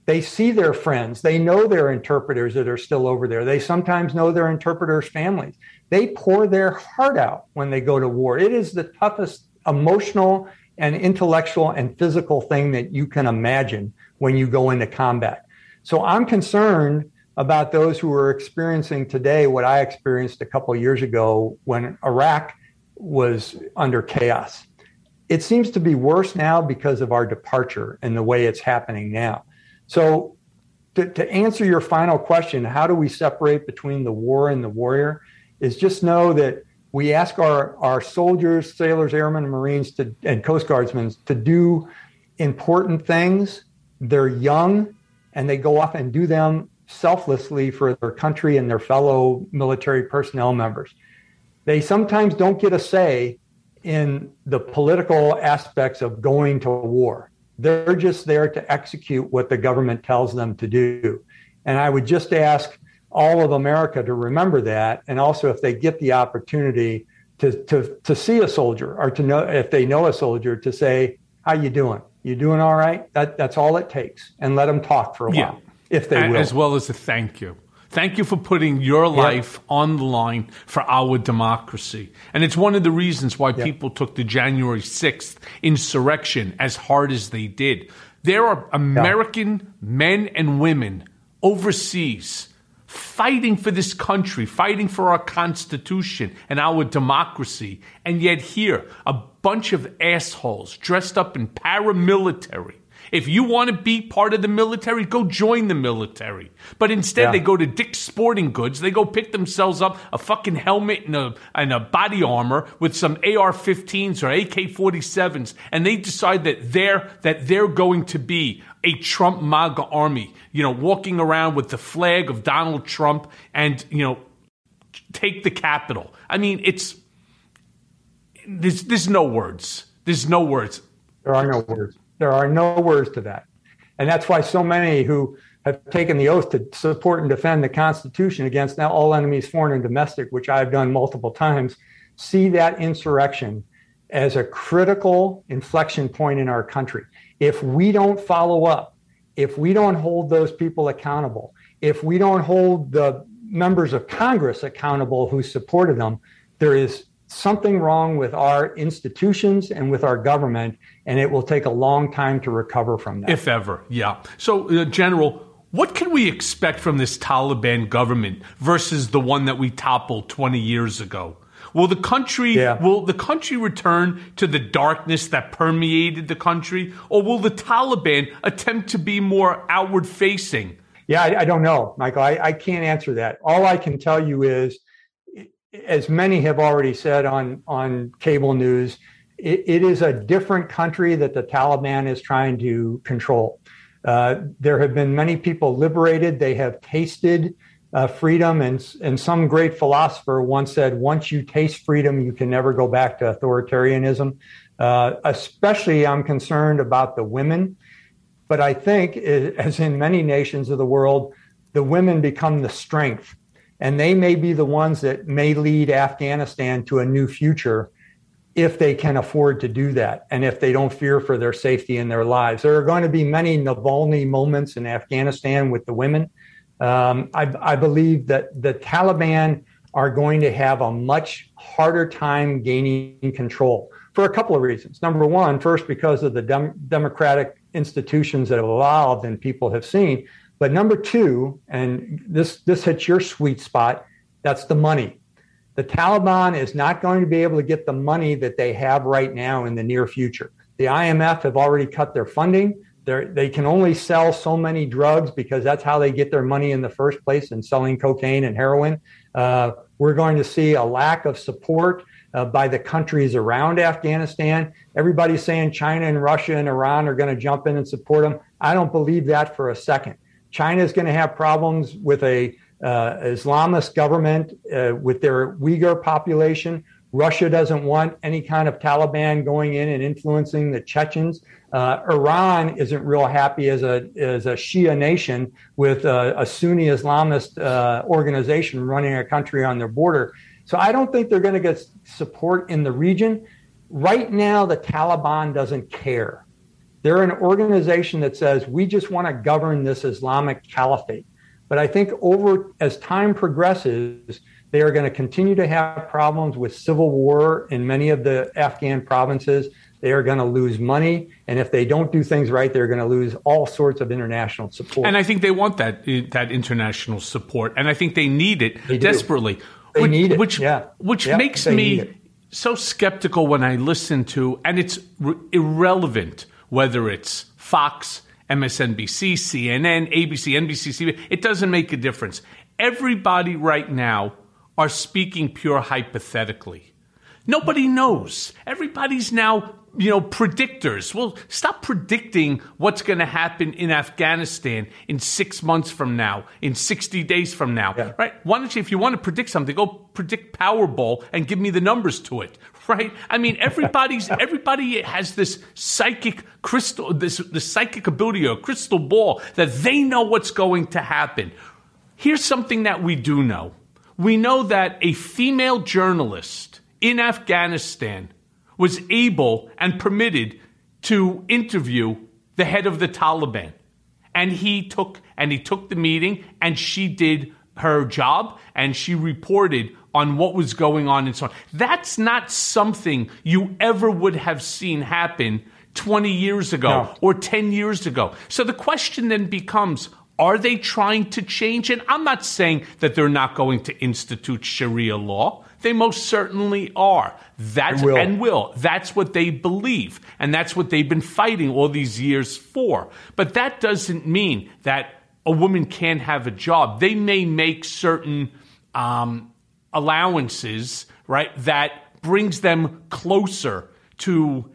They see their friends. They know their interpreters that are still over there. They sometimes know their interpreters' families. They pour their heart out when they go to war. It is the toughest emotional and intellectual and physical thing that you can imagine when you go into combat. So I'm concerned about those who are experiencing today what I experienced a couple of years ago when Iraq was under chaos. It seems to be worse now because of our departure and the way it's happening now. So to, to answer your final question, how do we separate between the war and the warrior, is just know that we ask our, our soldiers, sailors, airmen, and Marines to, and Coast Guardsmen to do important things. They're young and they go off and do them selflessly for their country and their fellow military personnel members. They sometimes don't get a say in the political aspects of going to war. They're just there to execute what the government tells them to do. And I would just ask all of America to remember that. And also, if they get the opportunity to, to, to see a soldier, or to know, if they know a soldier, to say, how you doing? You doing all right? That, that's all it takes. And let them talk for a yeah. while, if they will. As well as a thank you. Thank you for putting your life yeah. on the line for our democracy. And it's one of the reasons why yeah. people took the January sixth insurrection as hard as they did. There are American yeah. men and women overseas fighting for this country, fighting for our Constitution and our democracy. And yet here, a bunch of assholes dressed up in paramilitary. If you want to be part of the military, go join the military. But instead, yeah. they go to Dick's Sporting Goods. They go pick themselves up a fucking helmet and a, and a body armor with some A R fifteens or A K forty-sevens. And they decide that they're, that they're going to be a Trump MAGA army, you know, walking around with the flag of Donald Trump and, you know, take the Capitol. I mean, it's, there's, there's no words. There's no words. There are no words. There are no words to that. And that's why so many who have taken the oath to support and defend the Constitution against now all enemies, foreign and domestic, which I've done multiple times, see that insurrection as a critical inflection point in our country. If we don't follow up, if we don't hold those people accountable, if we don't hold the members of Congress accountable who supported them, there is something wrong with our institutions and with our government, and it will take a long time to recover from that. If ever, yeah. So, uh, General, what can we expect from this Taliban government versus the one that we toppled twenty years ago? Will the country yeah. will the country return to the darkness that permeated the country, or will the Taliban attempt to be more outward facing? Yeah, I, I don't know, Michael. I, I can't answer that. All I can tell you is, as many have already said on, on cable news, it, it is a different country that the Taliban is trying to control. Uh, there have been many people liberated. They have tasted uh, freedom. And, and some great philosopher once said, once you taste freedom, you can never go back to authoritarianism. Uh, especially, I'm concerned about the women. But I think, as in many nations of the world, the women become the strength. And they may be the ones that may lead Afghanistan to a new future if they can afford to do that and if they don't fear for their safety in their lives. There are going to be many Navalny moments in Afghanistan with the women. Um, I, I believe that the Taliban are going to have a much harder time gaining control for a couple of reasons. Number one, first, because of the dem- democratic institutions that have evolved and people have seen. But number two, and this, this hits your sweet spot, that's the money. The Taliban is not going to be able to get the money that they have right now in the near future. The I M F have already cut their funding. They're, they can only sell so many drugs because that's how they get their money in the first place, in selling cocaine and heroin. Uh, we're going to see a lack of support uh, by the countries around Afghanistan. Everybody's saying China and Russia and Iran are going to jump in and support them. I don't believe that for a second. China is going to have problems with a uh, Islamist government, uh, with their Uyghur population. Russia doesn't want any kind of Taliban going in and influencing the Chechens. Uh, Iran isn't real happy as a as a Shia nation with a, a Sunni Islamist uh, organization running a country on their border. So I don't think they're going to get support in the region. Right now, the Taliban doesn't care. They're an organization that says, we just want to govern this Islamic caliphate. But I think over as time progresses, they are going to continue to have problems with civil war in many of the Afghan provinces. They are going to lose money. And if they don't do things right, they're going to lose all sorts of international support. And I think they want that that international support. And I think they need it They do. desperately. They which, need it, Which, yeah. which Yeah, makes they me need it. so skeptical when I listen to, and it's r- irrelevant whether it's Fox, M S N B C, C N N, A B C, N B C, C B S, it doesn't make a difference. Everybody right now are speaking pure hypothetically. Nobody knows. Everybody's now, you know, predictors. Well, stop predicting what's going to happen in Afghanistan in six months from now, in sixty days from now, yeah. right? Why don't you, if you want to predict something, go predict Powerball and give me the numbers to it, right? I mean, everybody's everybody has this psychic crystal, this the psychic ability or crystal ball that they know what's going to happen. Here's something that we do know. We know that a female journalist in Afghanistan was able and permitted to interview the head of the Taliban. And he took and he took the meeting and she did her job and she reported on what was going on and so on. That's not something you ever would have seen happen twenty years ago no. or ten years ago. So the question then becomes, are they trying to change? And I'm not saying that they're not going to institute Sharia law. They most certainly are. That's will. and will. That's what they believe. And that's what they've been fighting all these years for. But that doesn't mean that a woman can't have a job. They may make certain um, allowances, right, that brings them closer to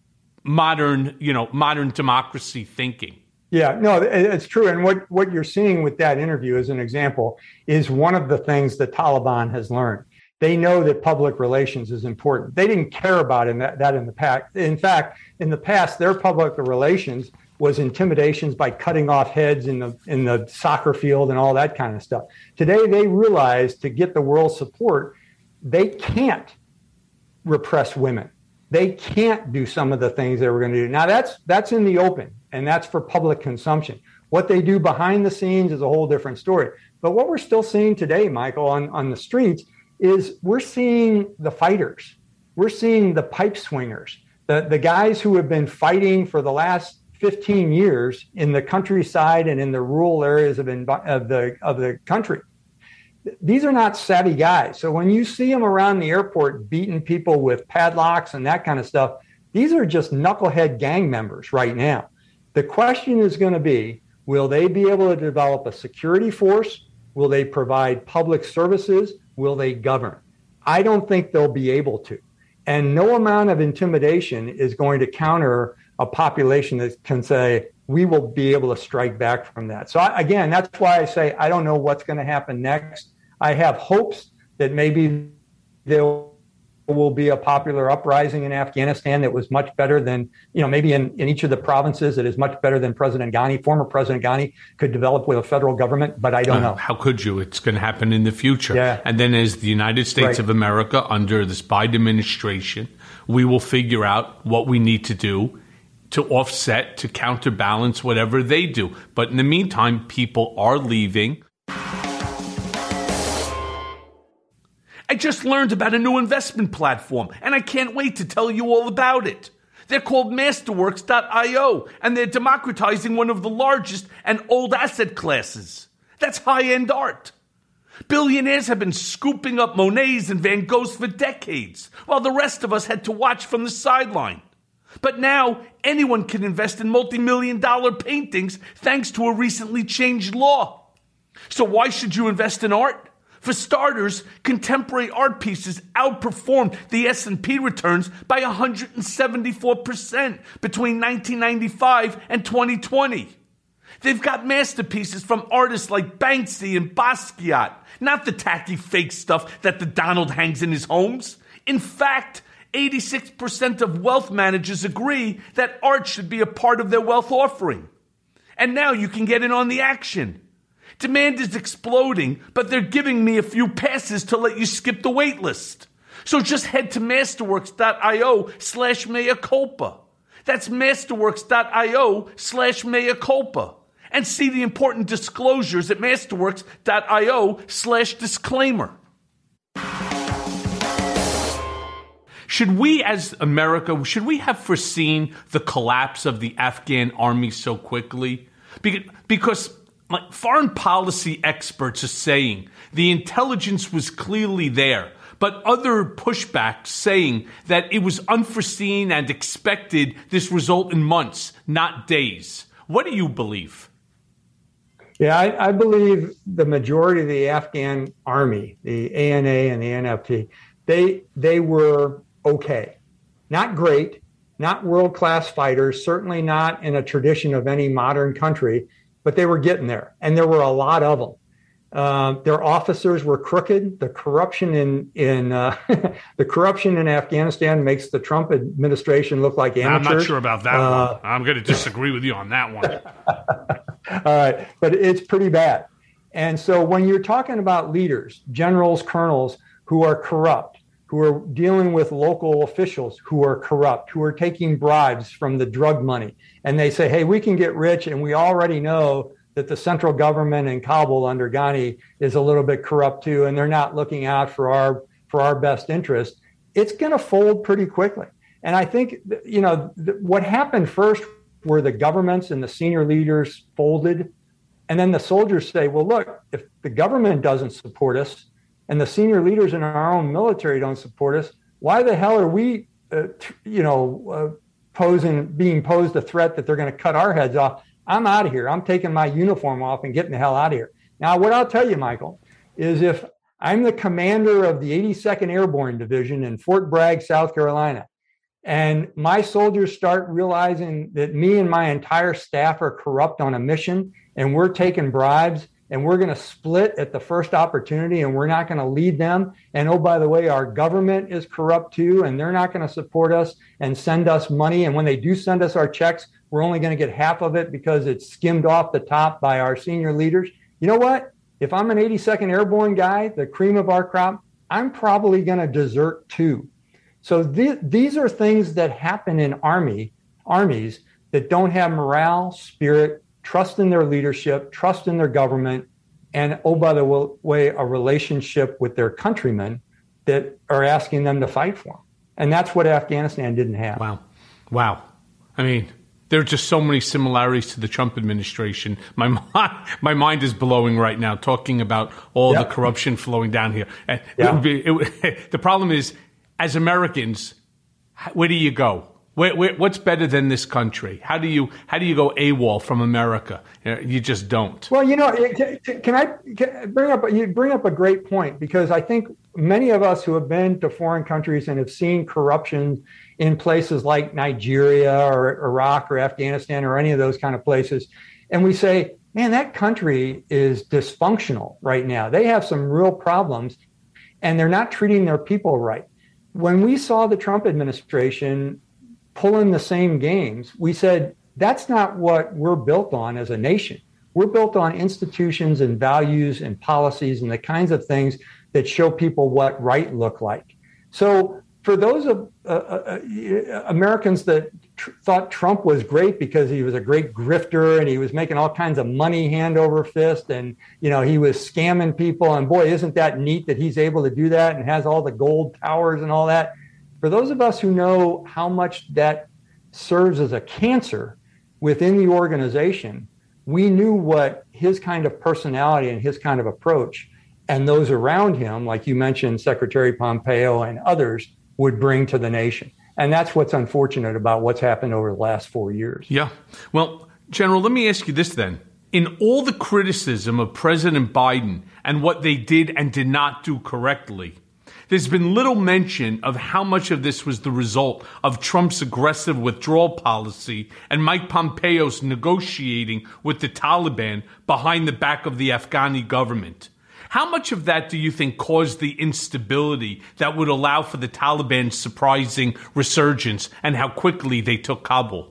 modern, you know, modern democracy thinking. Yeah, no, it's true. And what, what you're seeing with that interview as an example is one of the things the Taliban has learned. They know that public relations is important. They didn't care about in that, that in the past. In fact, in the past, their public relations was intimidations by cutting off heads in the in the soccer field and all that kind of stuff. Today, they realize to get the world's support, they can't repress women. They can't do some of the things they were going to do. Now, that's that's in the open, and that's for public consumption. What they do behind the scenes is a whole different story. But what we're still seeing today, Michael, on, on the streets, is we're seeing the fighters. We're seeing the pipe swingers, the, the guys who have been fighting for the last fifteen years in the countryside and in the rural areas of, of the of the country. These are not savvy guys. So when you see them around the airport beating people with padlocks and that kind of stuff, these are just knucklehead gang members right now. The question is going to be, will they be able to develop a security force? Will they provide public services? Will they govern? I don't think they'll be able to. And no amount of intimidation is going to counter a population that can say, we will be able to strike back from that. So I, again, that's why I say I don't know what's going to happen next. I have hopes that maybe there will be a popular uprising in Afghanistan that was much better than, you know, maybe in, in each of the provinces that is much better than President Ghani, former President Ghani could develop with a federal government, but I don't know. Uh, how could you? It's going to happen in the future. Yeah. And then as the United States Right. of America under this Biden administration, we will figure out what we need to do to offset, to counterbalance whatever they do. But in the meantime, people are leaving. I just learned about a new investment platform, and I can't wait to tell you all about it. They're called Masterworks dot io, and they're democratizing one of the largest and old asset classes. That's high-end art. Billionaires have been scooping up Monets and Van Goghs for decades, while the rest of us had to watch from the sideline. But now, anyone can invest in multi-million dollar paintings thanks to a recently changed law. So why should you invest in art? For starters, contemporary art pieces outperformed the S and P returns by one hundred seventy-four percent between nineteen ninety-five and twenty twenty. They've got masterpieces from artists like Banksy and Basquiat, not the tacky fake stuff that the Donald hangs in his homes. In fact, eighty-six percent of wealth managers agree that art should be a part of their wealth offering. And now you can get in on the action. Demand is exploding, but they're giving me a few passes to let you skip the wait list. So just head to Masterworks dot io slash mea culpa. That's masterworks.io slash mea culpa. And see the important disclosures at masterworks.io slash disclaimer. Should we, as America, should we have foreseen the collapse of the Afghan army so quickly? Because like, foreign policy experts are saying the intelligence was clearly there, but other pushbacks saying that it was unforeseen and expected this result in months, not days. What do you believe? Yeah, I, I believe the majority of the Afghan army, the A N A and the N F T, they they were okay. Not great, not world-class fighters, certainly not in a tradition of any modern country, but they were getting there, and there were a lot of them. Uh, their officers were crooked. The corruption in in uh, the corruption in Afghanistan makes the Trump administration look like amateurs. I'm not sure about that uh, one. I'm going to disagree with you on that one. All right, but it's pretty bad. And so when you're talking about leaders, generals, colonels who are corrupt, who are dealing with local officials who are corrupt, who are taking bribes from the drug money, and they say, hey, we can get rich, and we already know that the central government in Kabul under Ghani is a little bit corrupt too, and they're not looking out for our for our best interest, it's going to fold pretty quickly. And I think, you know, th- what happened first were the governments and the senior leaders folded, and then the soldiers say, well, look, if the government doesn't support us and the senior leaders in our own military don't support us, why the hell are we, uh, t- you know, uh, posing, being posed a threat that they're going to cut our heads off? I'm out of here. I'm taking my uniform off and getting the hell out of here. Now, what I'll tell you, Michael, is if I'm the commander of the eighty-second Airborne Division in Fort Bragg, South Carolina, and my soldiers start realizing that me and my entire staff are corrupt on a mission, and we're taking bribes, and we're going to split at the first opportunity, and we're not going to lead them. And oh, by the way, our government is corrupt too, and they're not going to support us and send us money. And when they do send us our checks, we're only going to get half of it because it's skimmed off the top by our senior leaders. You know what? If I'm an eighty-second Airborne guy, the cream of our crop, I'm probably going to desert too. So th- these are things that happen in army armies that don't have morale, spirit, trust in their leadership, trust in their government, and, oh, by the way, a relationship with their countrymen that are asking them to fight for them. And that's what Afghanistan didn't have. Wow. Wow. I mean, there are just so many similarities to the Trump administration. My mind, my mind is blowing right now talking about all yep. the corruption flowing down here. And yeah. it would be, it, the problem is, as Americans, where do you go? Where, where, what's better than this country? How do you how do you go AWOL from America? You just don't. Well, you know, can I can bring up you bring up a great point, because I think many of us who have been to foreign countries and have seen corruption in places like Nigeria or Iraq or Afghanistan or any of those kind of places, and we say, man, that country is dysfunctional right now. They have some real problems, and they're not treating their people right. When we saw the Trump administration pulling the same games, we said, that's not what we're built on as a nation. We're built on institutions and values and policies and the kinds of things that show people what right look like. So for those of uh, uh, Americans that tr- thought Trump was great because he was a great grifter and he was making all kinds of money hand over fist, and you know he was scamming people, and boy, isn't that neat that he's able to do that and has all the gold towers and all that. For those of us who know how much that serves as a cancer within the organization, we knew what his kind of personality and his kind of approach and those around him, like you mentioned, Secretary Pompeo and others, would bring to the nation. And that's what's unfortunate about what's happened over the last four years. Yeah. Well, General, let me ask you this then. In all the criticism of President Biden and what they did and did not do correctly, there's been little mention of how much of this was the result of Trump's aggressive withdrawal policy and Mike Pompeo's negotiating with the Taliban behind the back of the Afghani government. How much of that do you think caused the instability that would allow for the Taliban's surprising resurgence and how quickly they took Kabul?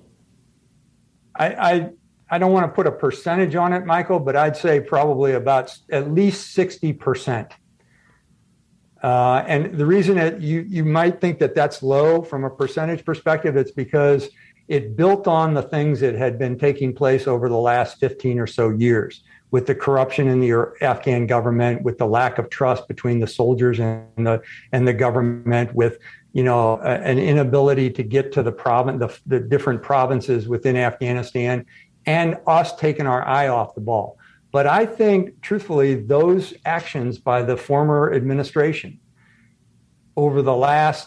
I, I I don't want to put a percentage on it, Michael, but I'd say probably about at least sixty percent. Uh, and the reason that you, you might think that that's low from a percentage perspective, it's because it built on the things that had been taking place over the last fifteen or so years, with the corruption in the Afghan government, with the lack of trust between the soldiers and the and the government, with you know an inability to get to the province, the, the different provinces within Afghanistan, and us taking our eye off the ball. But I think, truthfully, those actions by the former administration over the last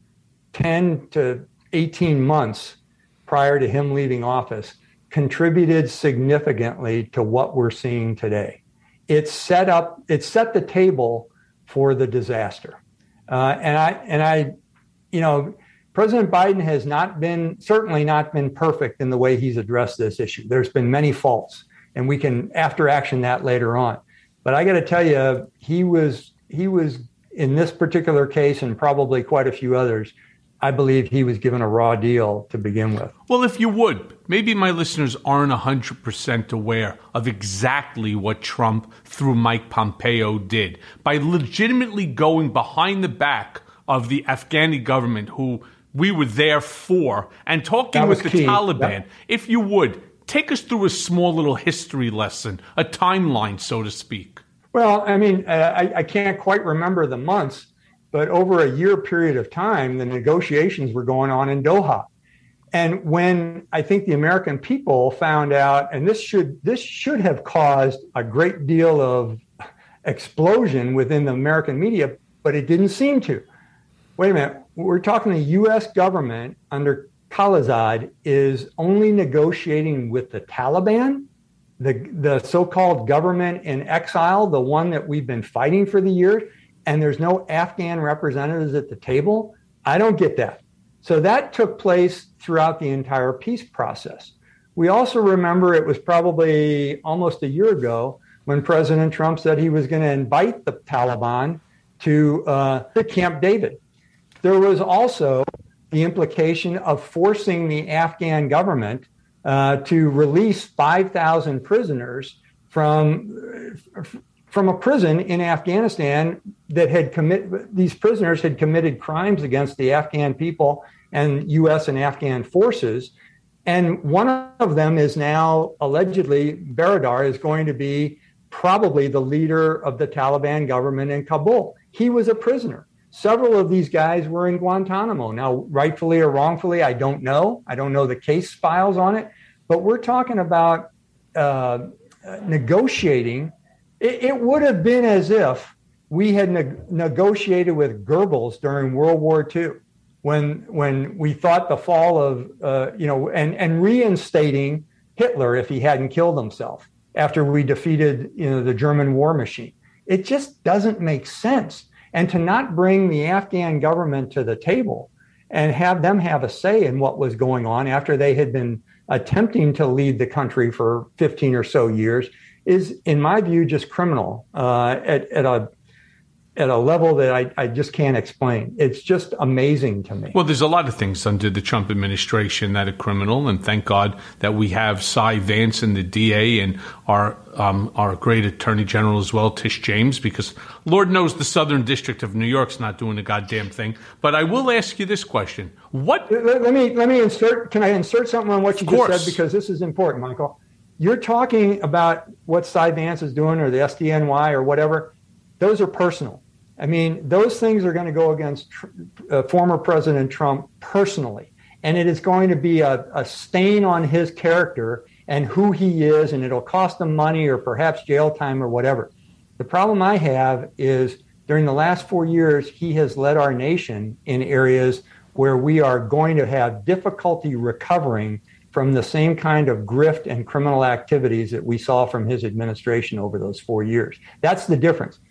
ten to eighteen months prior to him leaving office contributed significantly to what we're seeing today. It set up, it set the table for the disaster. Uh, and I, and I, you know, President Biden has not been, certainly not been perfect in the way he's addressed this issue. There's been many faults, and we can after action that later on. But I got to tell you, he was, he was in this particular case, and probably quite a few others, I believe he was given a raw deal to begin with. Well, if you would, maybe my listeners aren't one hundred percent aware of exactly what Trump, through Mike Pompeo, did by legitimately going behind the back of the Afghani government, who we were there for, and talking with the key. Taliban. Yep. If you would, take us through a small little history lesson, a timeline, so to speak. Well, I mean, uh, I, I can't quite remember the months, but over a year period of time, the negotiations were going on in Doha. And when I think the American people found out, and this should this should have caused a great deal of explosion within the American media, but it didn't seem to. Wait a minute, we're talking the U S government under Khalilzad is only negotiating with the Taliban, the, the so-called government in exile, the one that we've been fighting for the years, and there's no Afghan representatives at the table. I don't get that. So that took place throughout the entire peace process. We also remember it was probably almost a year ago when President Trump said he was going to invite the Taliban to, uh, to Camp David. There was also the implication of forcing the Afghan government uh, to release five thousand prisoners from from a prison in Afghanistan that had commit these prisoners had committed crimes against the Afghan people and U S and Afghan forces. And one of them is now allegedly, Baradar is going to be probably the leader of the Taliban government in Kabul. He was a prisoner. Several of these guys were in Guantanamo. Now, rightfully or wrongfully, I don't know. I don't know the case files on it. But we're talking about uh, negotiating. It, it would have been as if we had ne- negotiated with Goebbels during World War Two, when when we thought the fall of, uh, you know, and, and reinstating Hitler if he hadn't killed himself after we defeated, you know, the German war machine. It just doesn't make sense. And to not bring the Afghan government to the table and have them have a say in what was going on after they had been attempting to lead the country for fifteen or so years is, in my view, just criminal uh, at, at a at a level that I, I just can't explain. It's just amazing to me. Well, there's a lot of things under the Trump administration that are criminal, and thank God that we have Cy Vance and the D A and our um, our great Attorney General as well, Tish James, because Lord knows the Southern District of New York's not doing a goddamn thing. But I will ask you this question: What? Let, let me let me insert. Can I insert something on what you just said, because this is important, Michael? You're talking about what Cy Vance is doing, or the S D N Y, or whatever. Those are personal. I mean, those things are going to go against uh, former President Trump personally. And it is going to be a, a stain on his character and who he is, and it'll cost him money or perhaps jail time or whatever. The problem I have is during the last four years, he has led our nation in areas where we are going to have difficulty recovering from the same kind of grift and criminal activities that we saw from his administration over those four years. That's the difference.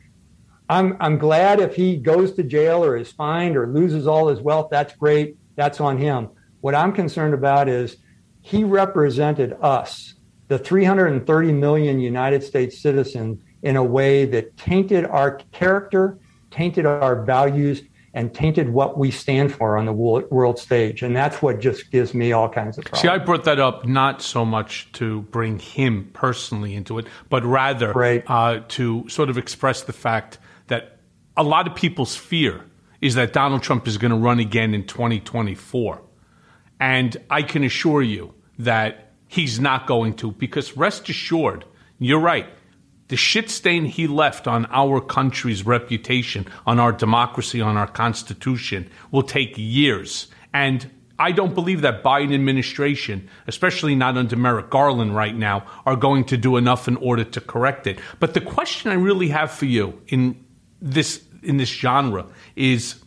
I'm I'm glad if he goes to jail or is fined or loses all his wealth. That's great. That's on him. What I'm concerned about is he represented us, the three hundred thirty million United States citizens, in a way that tainted our character, tainted our values, and tainted what we stand for on the world stage. And that's what just gives me all kinds of problems. See, I brought that up not so much to bring him personally into it, but rather right. uh, to sort of express the fact that a lot of people's fear is that Donald Trump is going to run again in twenty twenty-four. And I can assure you that he's not going to, because rest assured, you're right. The shit stain he left on our country's reputation, on our democracy, on our Constitution, will take years. And I don't believe that Biden administration, especially not under Merrick Garland right now, are going to do enough in order to correct it. But the question I really have for you in this in this genre is,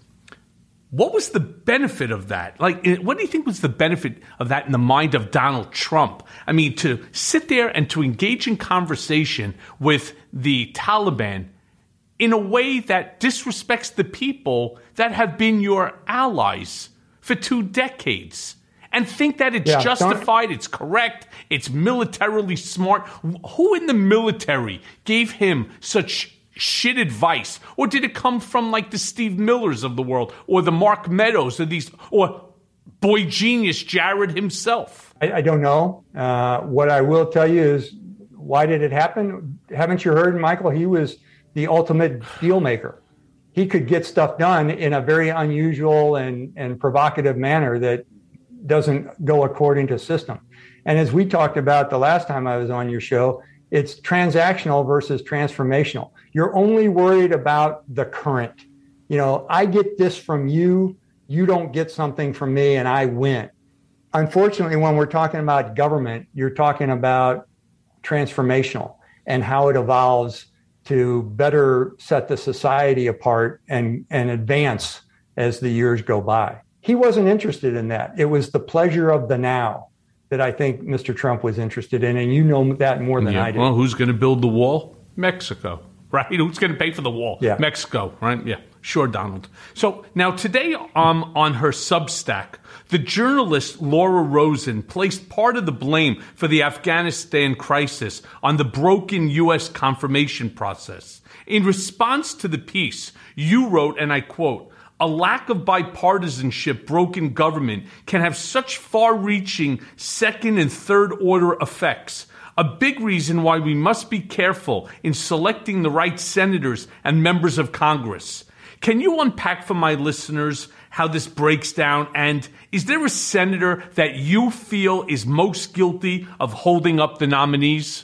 what was the benefit of that? Like, what do you think was the benefit of that in the mind of Donald Trump? I mean, to sit there and to engage in conversation with the Taliban in a way that disrespects the people that have been your allies for two decades, and think that it's yeah, justified, don't... it's correct, it's militarily smart. Who in the military gave him such shit advice? Or did it come from like the Steve Millers of the world, or the Mark Meadows, or these, or boy genius Jared himself? I, I don't know. Uh, what I will tell you is, why did it happen? Haven't you heard, Michael? He was the ultimate deal maker. He could get stuff done in a very unusual and, and provocative manner that doesn't go according to system. And as we talked about the last time I was on your show, it's transactional versus transformational. You're only worried about the current. You know, I get this from you, you don't get something from me, and I win. Unfortunately, when we're talking about government, you're talking about transformational and how it evolves to better set the society apart and, and advance as the years go by. He wasn't interested in that. It was the pleasure of the now that I think Mister Trump was interested in, and you know that more than yeah. I do. Well, who's going to build the wall? Mexico, right? Who's going to pay for the wall? Yeah. Mexico, right? Yeah, sure, Donald. So now today um, on her Substack, the journalist Laura Rosen placed part of the blame for the Afghanistan crisis on the broken U S confirmation process. In response to the piece, you wrote, and I quote, "A lack of bipartisanship, broken government can have such far-reaching second and third-order effects. A big reason why we must be careful in selecting the right senators and members of Congress." Can you unpack for my listeners how this breaks down? And is there a senator that you feel is most guilty of holding up the nominees?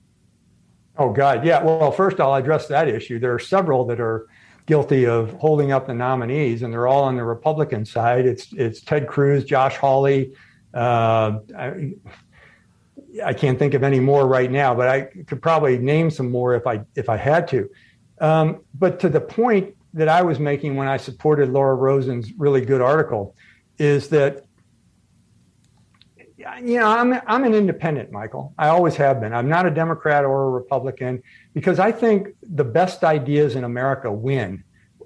Oh, God, yeah. Well, first I'll address that issue. There are several that are guilty of holding up the nominees, and they're all on the Republican side. It's it's Ted Cruz, Josh Hawley. Uh, I, I can't think of any more right now, but I could probably name some more if I if I had to. Um, but to the point that I was making when I supported Laura Rosen's really good article is that, you know, I'm I'm an independent, Michael. I always have been. I'm not a Democrat or a Republican, because I think the best ideas in America win.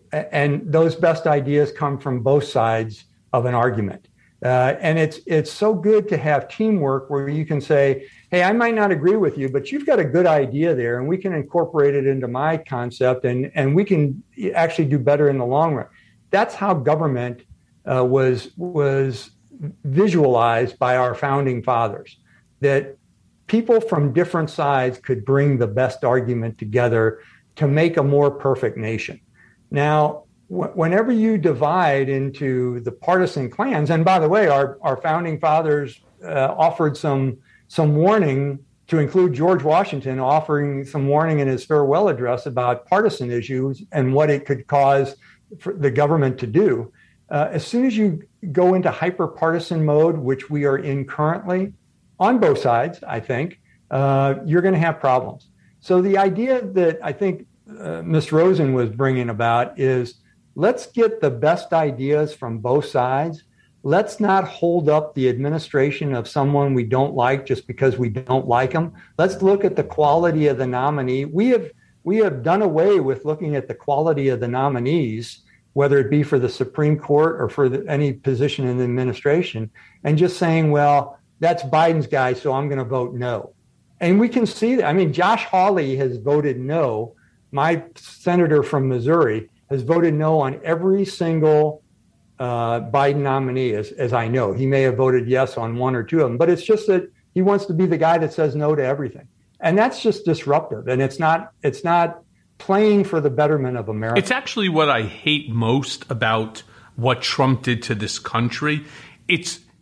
And those best ideas come from both sides of an argument. Uh, and it's it's so good to have teamwork where you can say, hey, I might not agree with you, but you've got a good idea there, and we can incorporate it into my concept, and, and we can actually do better in the long run. That's how government uh, was was visualized by our founding fathers, that people from different sides could bring the best argument together to make a more perfect nation. Now, wh- whenever you divide into the partisan clans, and by the way, our, our founding fathers uh, offered some some warning, to include George Washington offering some warning in his farewell address about partisan issues and what it could cause for the government to do. Uh, as soon as you go into hyper-partisan mode, which we are in currently, on both sides, I think, uh, you're going to have problems. So the idea that I think uh, Miz Rosen was bringing about is, let's get the best ideas from both sides. Let's not hold up the administration of someone we don't like just because we don't like them. Let's look at the quality of the nominee. We have we have done away with looking at the quality of the nominees, whether it be for the Supreme Court or for the, any position in the administration, and just saying, well, that's Biden's guy, so I'm going to vote no. And we can see that. I mean, Josh Hawley has voted no. My senator from Missouri has voted no on every single uh, Biden nominee, as, as I know. He may have voted yes on one or two of them, but it's just that he wants to be the guy that says no to everything. And that's just disruptive. And it's not, it's not playing for the betterment of America. It's actually what I hate most about what Trump did to this country. It's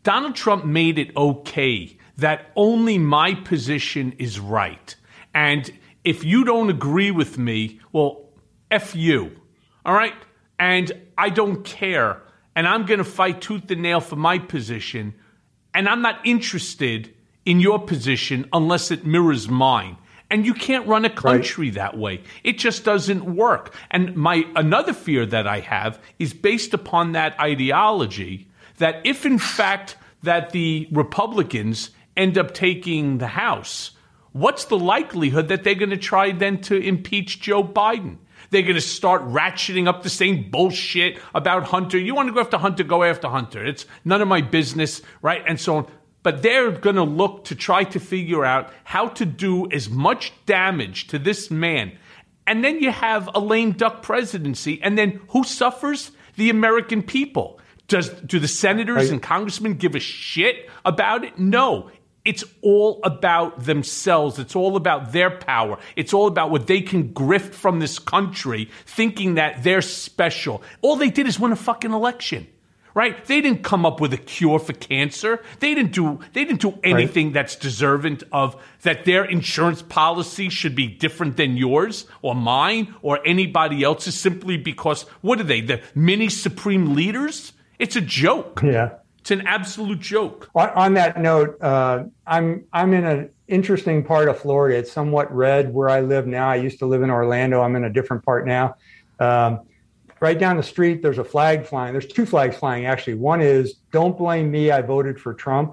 Donald Trump made it okay that only my position is right. And if you don't agree with me, well, F you. All right? And I don't care. And I'm going to fight tooth and nail for my position. And I'm not interested in your position unless it mirrors mine. And you can't run a country right. that way. It just doesn't work. And my another fear that I have is based upon that ideology that if in fact that the Republicans end up taking the House, what's the likelihood that they're going to try then to impeach Joe Biden? They're going to start ratcheting up the same bullshit about Hunter. You want to go after Hunter, go after Hunter. It's none of my business, right? And so on. But they're going to look to try to figure out how to do as much damage to this man. And then you have a lame duck presidency. And then who suffers? The American people. Does do the senators and congressmen give a shit about it? No. It's all about themselves. It's all about their power. It's all about what they can grift from this country, thinking that they're special. All they did is win a fucking election. Right? They didn't come up with a cure for cancer. They didn't do they didn't do anything right. that's deserving of that their insurance policy should be different than yours or mine or anybody else's simply because what are they? The mini supreme leaders? It's a joke. Yeah. It's an absolute joke. On, on that note, uh, I'm I'm in an interesting part of Florida. It's somewhat red where I live now. I used to live in Orlando. I'm in a different part now. Um, Right down the street, there's a flag flying. There's two flags flying, actually. One is, don't blame me, I voted for Trump.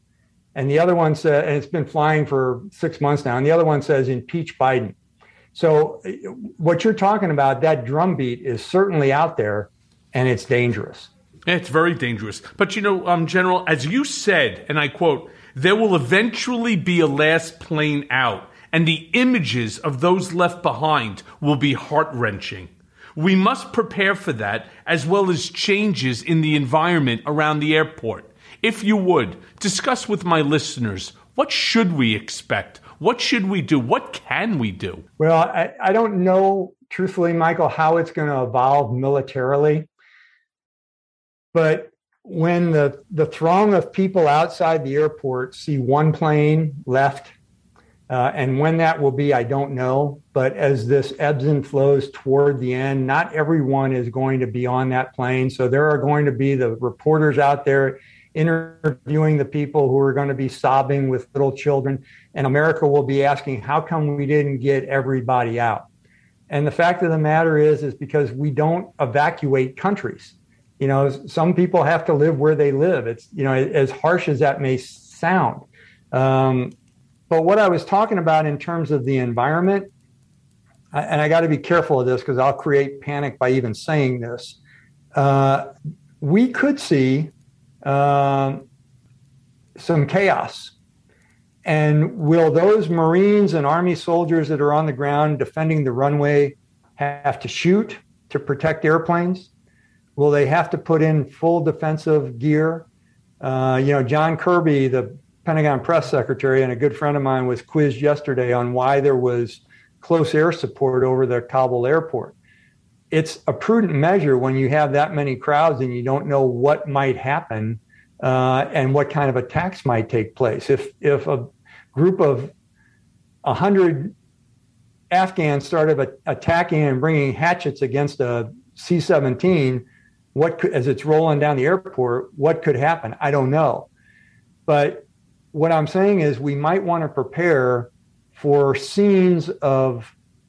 And the other one says, and it's been flying for six months now, and the other one says, impeach Biden. So what you're talking about, that drumbeat is certainly out there, and it's dangerous. It's very dangerous. But, you know, um, General, as you said, and I quote, there will eventually be a last plane out, and the images of those left behind will be heart-wrenching. We must prepare for that, as well as changes in the environment around the airport. If you would, discuss with my listeners, what should we expect? What should we do? What can we do? Well, I, I don't know, truthfully, Michael, how it's going to evolve militarily. But when the, the throng of people outside the airport see one plane left, Uh, and when that will be, I don't know. But as this ebbs and flows toward the end, not everyone is going to be on that plane. So there are going to be the reporters out there interviewing the people who are going to be sobbing with little children. And America will be asking, how come we didn't get everybody out? And the fact of the matter is, is because we don't evacuate countries. You know, some people have to live where they live. It's, you know, as harsh as that may sound. Um, But what I was talking about in terms of the environment, and I got to be careful of this because I'll create panic by even saying this, uh, we could see uh, some chaos. And will those Marines and Army soldiers that are on the ground defending the runway have to shoot to protect airplanes? Will they have to put in full defensive gear? Uh, you know, John Kirby, the Pentagon press secretary and a good friend of mine, was quizzed yesterday on why there was close air support over the Kabul airport. It's a prudent measure when you have that many crowds and you don't know what might happen uh, and what kind of attacks might take place. If if a group of one hundred Afghans started attacking and bringing hatchets against a C seventeen, what could, as it's rolling down the airport, what could happen? I don't know. But what I'm saying is we might want to prepare for scenes of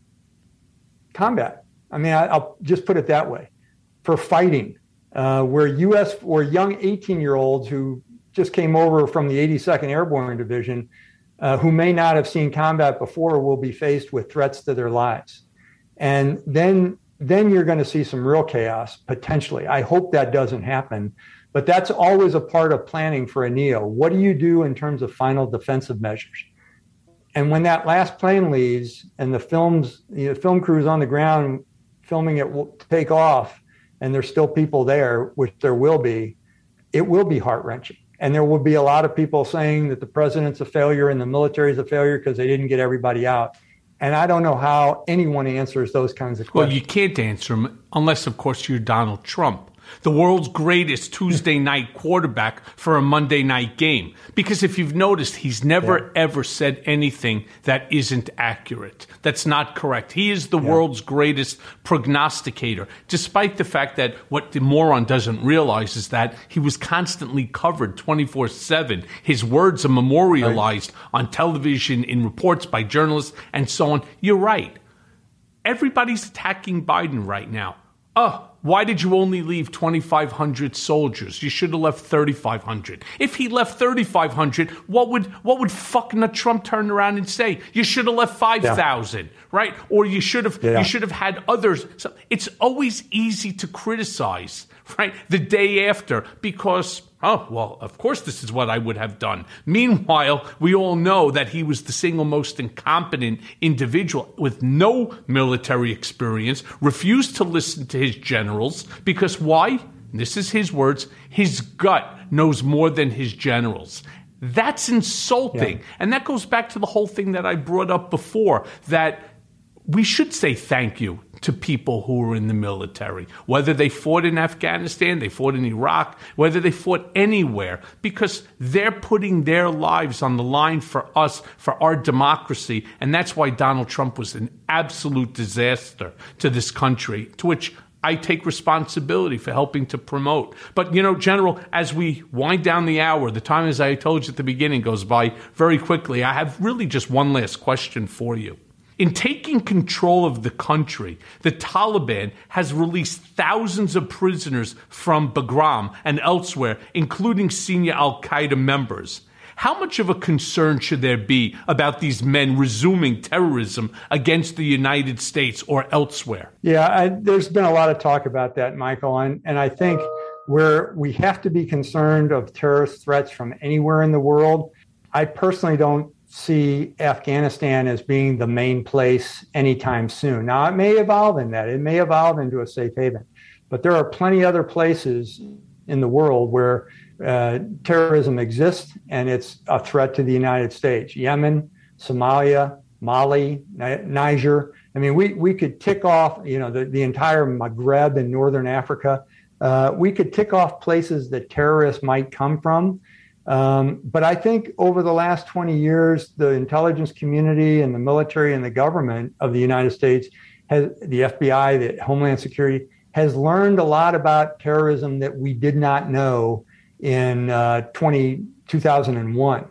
combat. I mean, I, I'll just put it that way, for fighting, uh, where U S or young eighteen-year-olds who just came over from the eighty-second Airborne Division, uh, who may not have seen combat before, will be faced with threats to their lives. And then, then you're going to see some real chaos, potentially. I hope that doesn't happen. But that's always a part of planning for a NEO. What do you do in terms of final defensive measures? And when that last plane leaves and the films, you know, film crews on the ground filming it will take off and there's still people there, which there will be, it will be heart-wrenching. And there will be a lot of people saying that the president's a failure and the military is a failure because they didn't get everybody out. And I don't know how anyone answers those kinds of questions. Well, you can't answer them unless, of course, you're Donald Trump. the world's greatest Tuesday night quarterback for a Monday night game. Because if you've noticed, he's never, yeah. ever said anything that isn't accurate. That's not correct. He is the yeah. world's greatest prognosticator, despite the fact that what the moron doesn't realize is that he was constantly covered twenty-four seven. His words are memorialized right. on television, in reports by journalists, and so on. You're right. Everybody's attacking Biden right now. Oh, why did you only leave twenty-five hundred soldiers? You should have left thirty-five hundred. If he left thirty-five hundred, what would what would fucking Trump turn around and say? You should have left five thousand, yeah. right? Or you should have yeah. you should have had others. So it's always easy to criticize, right? The day after, because oh, well, of course this is what I would have done. Meanwhile, we all know that he was the single most incompetent individual with no military experience, refused to listen to his generals, because why? This is his words, his gut knows more than his generals. That's insulting. Yeah. And that goes back to the whole thing that I brought up before, that we should say thank you to people who were in the military, whether they fought in Afghanistan, they fought in Iraq, whether they fought anywhere, because they're putting their lives on the line for us, for our democracy. And that's why Donald Trump was an absolute disaster to this country, to which I take responsibility for helping to promote. But, you know, General, as we wind down the hour, the time, as I told you at the beginning, goes by very quickly. I have really just one last question for you. In taking control of the country, the Taliban has released thousands of prisoners from Bagram and elsewhere, including senior al-Qaeda members. How much of a concern should there be about these men resuming terrorism against the United States or elsewhere? Yeah, I, there's been a lot of talk about that, Michael, and, and I think where we have to be concerned of terrorist threats from anywhere in the world, I personally don't see Afghanistan as being the main place anytime soon. Now, it may evolve in that. It may evolve into a safe haven. But there are plenty other places in the world where uh, terrorism exists, and it's a threat to the United States. Yemen, Somalia, Mali, N- Niger. I mean, we, we could tick off, you know, the, the entire Maghreb in northern Africa. Uh, we could tick off places that terrorists might come from. Um, but I think over the last twenty years, the intelligence community and the military and the government of the United States, has, the F B I, the Homeland Security, has learned a lot about terrorism that we did not know in uh, two thousand one.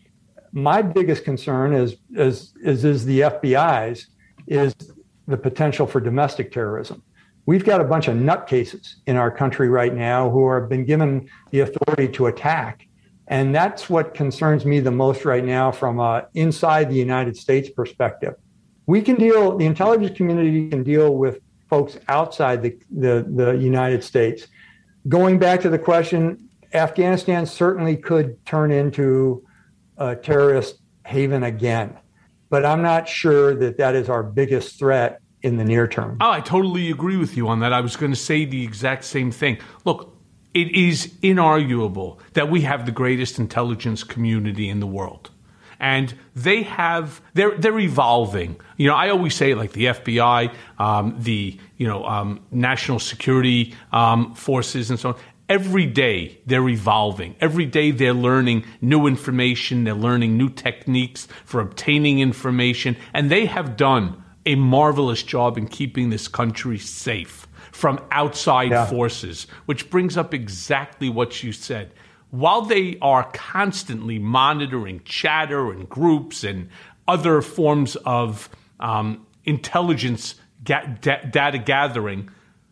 My biggest concern is, is, is, is the F B I's, is the potential for domestic terrorism. We've got a bunch of nutcases in our country right now who have been given the authority to attack. And that's what concerns me the most right now from a inside the United States perspective. We can deal, the intelligence community can deal with folks outside the, the, the United States. Going back to the question, Afghanistan certainly could turn into a terrorist haven again. But I'm not sure that that is our biggest threat in the near term. Oh, I totally agree with you on that. I was going to say the exact same thing. Look, it is inarguable that we have the greatest intelligence community in the world. And they have, they're, they're evolving. You know, I always say, like, the F B I, um, the, you know, um, national security um, forces and so on. Every day they're evolving. Every day they're learning new information. They're learning new techniques for obtaining information. And they have done a marvelous job in keeping this country safe from outside yeah. forces, which brings up exactly what you said. While they are constantly monitoring chatter and groups and other forms of um, intelligence ga- da- data gathering,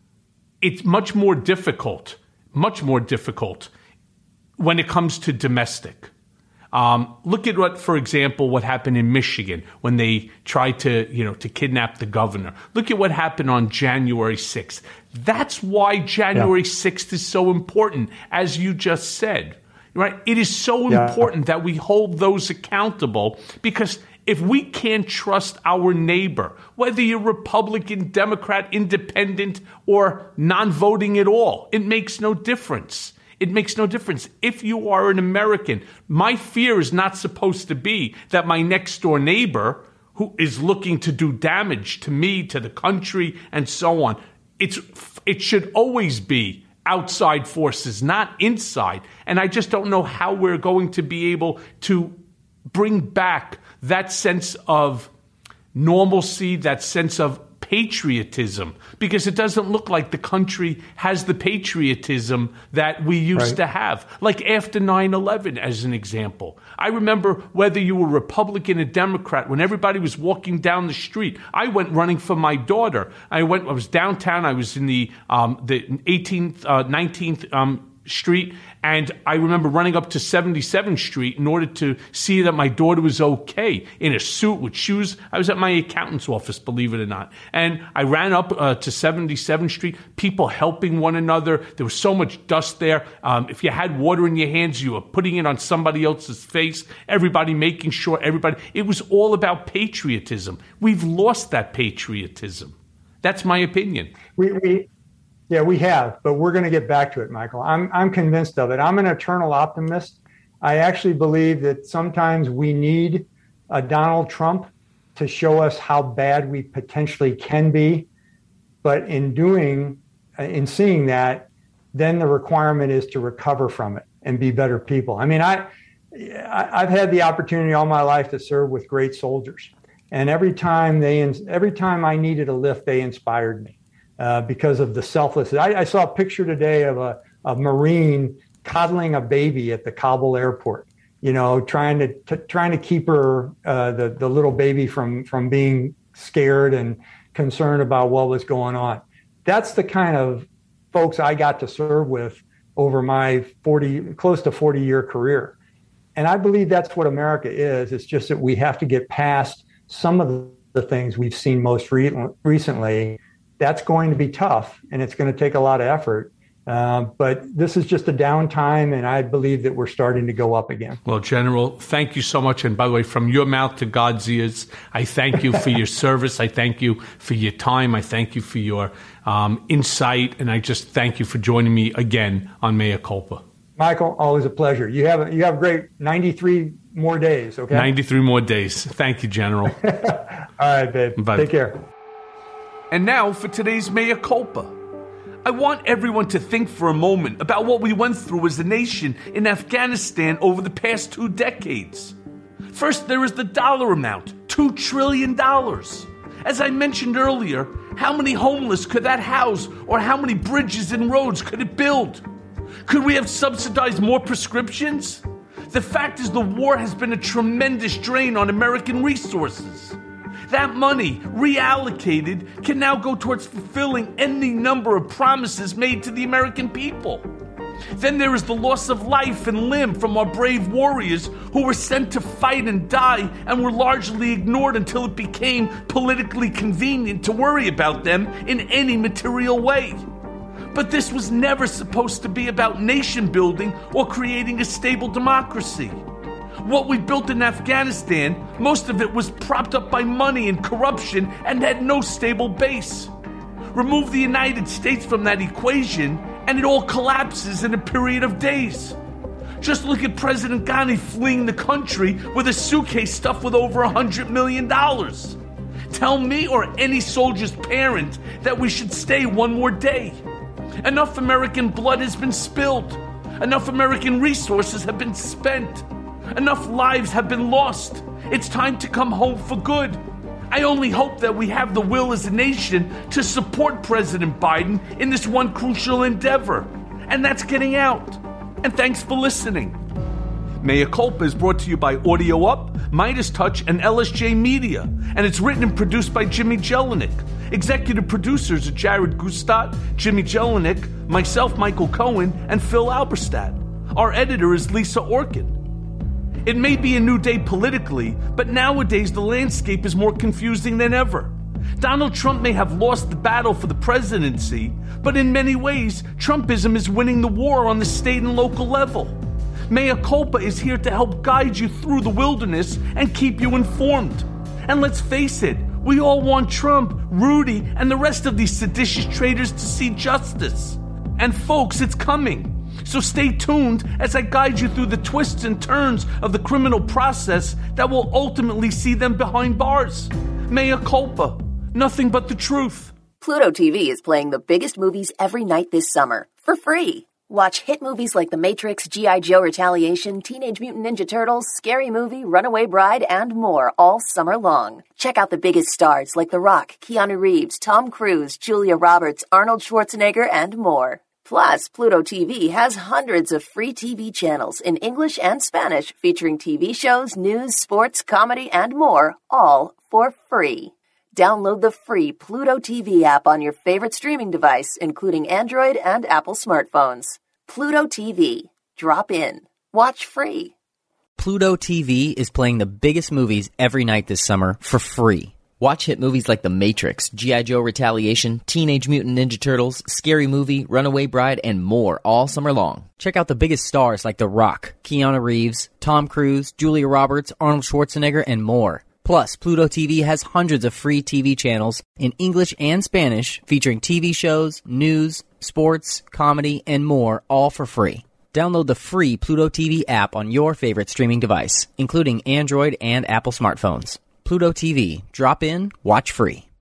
it's much more difficult, much more difficult when it comes to domestic. Um, look at what, for example, what happened in Michigan when they tried to, you know, to kidnap the governor. Look at what happened on January sixth. That's why January yeah. sixth is so important, as you just said, right? It is so yeah. important that we hold those accountable, because if we can't trust our neighbor, whether you're Republican, Democrat, Independent, or non-voting at all, it makes no difference. It makes no difference. If you are an American, my fear is not supposed to be that my next door neighbor, who is looking to do damage to me, to the country, and so on, it's it should always be outside forces, not inside. And I just don't know how we're going to be able to bring back that sense of normalcy, that sense of patriotism, because it doesn't look like the country has the patriotism that we used right. to have. Like after nine eleven, as an example. I remember whether you were Republican or Democrat, when everybody was walking down the street, I went running for my daughter. I went, I was downtown, I was in the um, the eighteenth, uh, nineteenth um, Street, and I remember running up to seventy-seventh Street in order to see that my daughter was okay, in a suit with shoes. I was at my accountant's office, believe it or not. And I ran up uh, to seventy-seventh Street, people helping one another. There was so much dust there. Um, if you had water in your hands, you were putting it on somebody else's face, everybody making sure everybody. It was all about patriotism. We've lost that patriotism. That's my opinion. We, we Yeah, we have, but we're going to get back to it, Michael. I'm I'm convinced of it. I'm an eternal optimist. I actually believe that sometimes we need a Donald Trump to show us how bad we potentially can be. But in doing, in seeing that, then the requirement is to recover from it and be better people. I mean, I, I've had the opportunity all my life to serve with great soldiers, and every time they, every time I needed a lift, they inspired me. Uh, because of the selflessness. I, I saw a picture today of a, a Marine coddling a baby at the Kabul airport, you know, trying to t- trying to keep her, uh, the, the little baby from, from being scared and concerned about what was going on. That's the kind of folks I got to serve with over my forty, close to forty year career. And I believe that's what America is. It's just that we have to get past some of the things we've seen most re- recently. That's going to be tough, and it's going to take a lot of effort. Uh, but this is just a downtime, and I believe that we're starting to go up again. Well, General, thank you so much. And by the way, from your mouth to God's ears, I thank you for your service. I thank you for your time. I thank you for your um, insight. And I just thank you for joining me again on Mea Culpa. Michael, always a pleasure. You have, you have great ninety-three more days, okay? ninety-three more days. Thank you, General. All right, babe. Bye. Take care. And now for today's Mea Culpa. I want everyone to think for a moment about what we went through as a nation in Afghanistan over the past two decades. First, there is the dollar amount, two trillion dollars. As I mentioned earlier, how many homeless could that house, or how many bridges and roads could it build? Could we have subsidized more prescriptions? The fact is, the war has been a tremendous drain on American resources. That money, reallocated, can now go towards fulfilling any number of promises made to the American people. Then there is the loss of life and limb from our brave warriors who were sent to fight and die and were largely ignored until it became politically convenient to worry about them in any material way. But this was never supposed to be about nation building or creating a stable democracy. What we built in Afghanistan, most of it was propped up by money and corruption and had no stable base. Remove the United States from that equation, and it all collapses in a period of days. Just look at President Ghani fleeing the country with a suitcase stuffed with over one hundred million dollars. Tell me or any soldier's parent that we should stay one more day. Enough American blood has been spilled. Enough American resources have been spent. Enough lives have been lost. It's time to come home for good. I only hope that we have the will as a nation to support President Biden in this one crucial endeavor. And that's getting out. And thanks for listening. Mea Culpa is brought to you by Audio Up, Midas Touch, and L S J Media. And it's written and produced by Jimmy Jelinek. Executive producers are Jared Gustat, Jimmy Jelinek, myself, Michael Cohen, and Phil Alberstadt. Our editor is Lisa Orkin. It may be a new day politically, but nowadays the landscape is more confusing than ever. Donald Trump may have lost the battle for the presidency, but in many ways, Trumpism is winning the war on the state and local level. Mea Culpa is here to help guide you through the wilderness and keep you informed. And let's face it, we all want Trump, Rudy, and the rest of these seditious traitors to see justice. And folks, it's coming. So stay tuned as I guide you through the twists and turns of the criminal process that will ultimately see them behind bars. Mea Culpa. Nothing but the truth. Pluto T V is playing the biggest movies every night this summer. for free. Watch hit movies like The Matrix, G I. Joe Retaliation, Teenage Mutant Ninja Turtles, Scary Movie, Runaway Bride, and more all summer long. Check out the biggest stars like The Rock, Keanu Reeves, Tom Cruise, Julia Roberts, Arnold Schwarzenegger, and more. Plus, Pluto T V has hundreds of free T V channels in English and Spanish featuring T V shows, news, sports, comedy, and more, all for free. Download the free Pluto T V app on your favorite streaming device, including Android and Apple smartphones. Pluto T V. Drop in. Watch free. Pluto T V is playing the biggest movies every night this summer for free. Watch hit movies like The Matrix, G I. Joe Retaliation, Teenage Mutant Ninja Turtles, Scary Movie, Runaway Bride, and more all summer long. Check out the biggest stars like The Rock, Keanu Reeves, Tom Cruise, Julia Roberts, Arnold Schwarzenegger, and more. Plus, Pluto T V has hundreds of free T V channels in English and Spanish featuring T V shows, news, sports, comedy, and more, all for free. Download the free Pluto T V app on your favorite streaming device, including Android and Apple smartphones. Pluto T V. Drop in, watch free.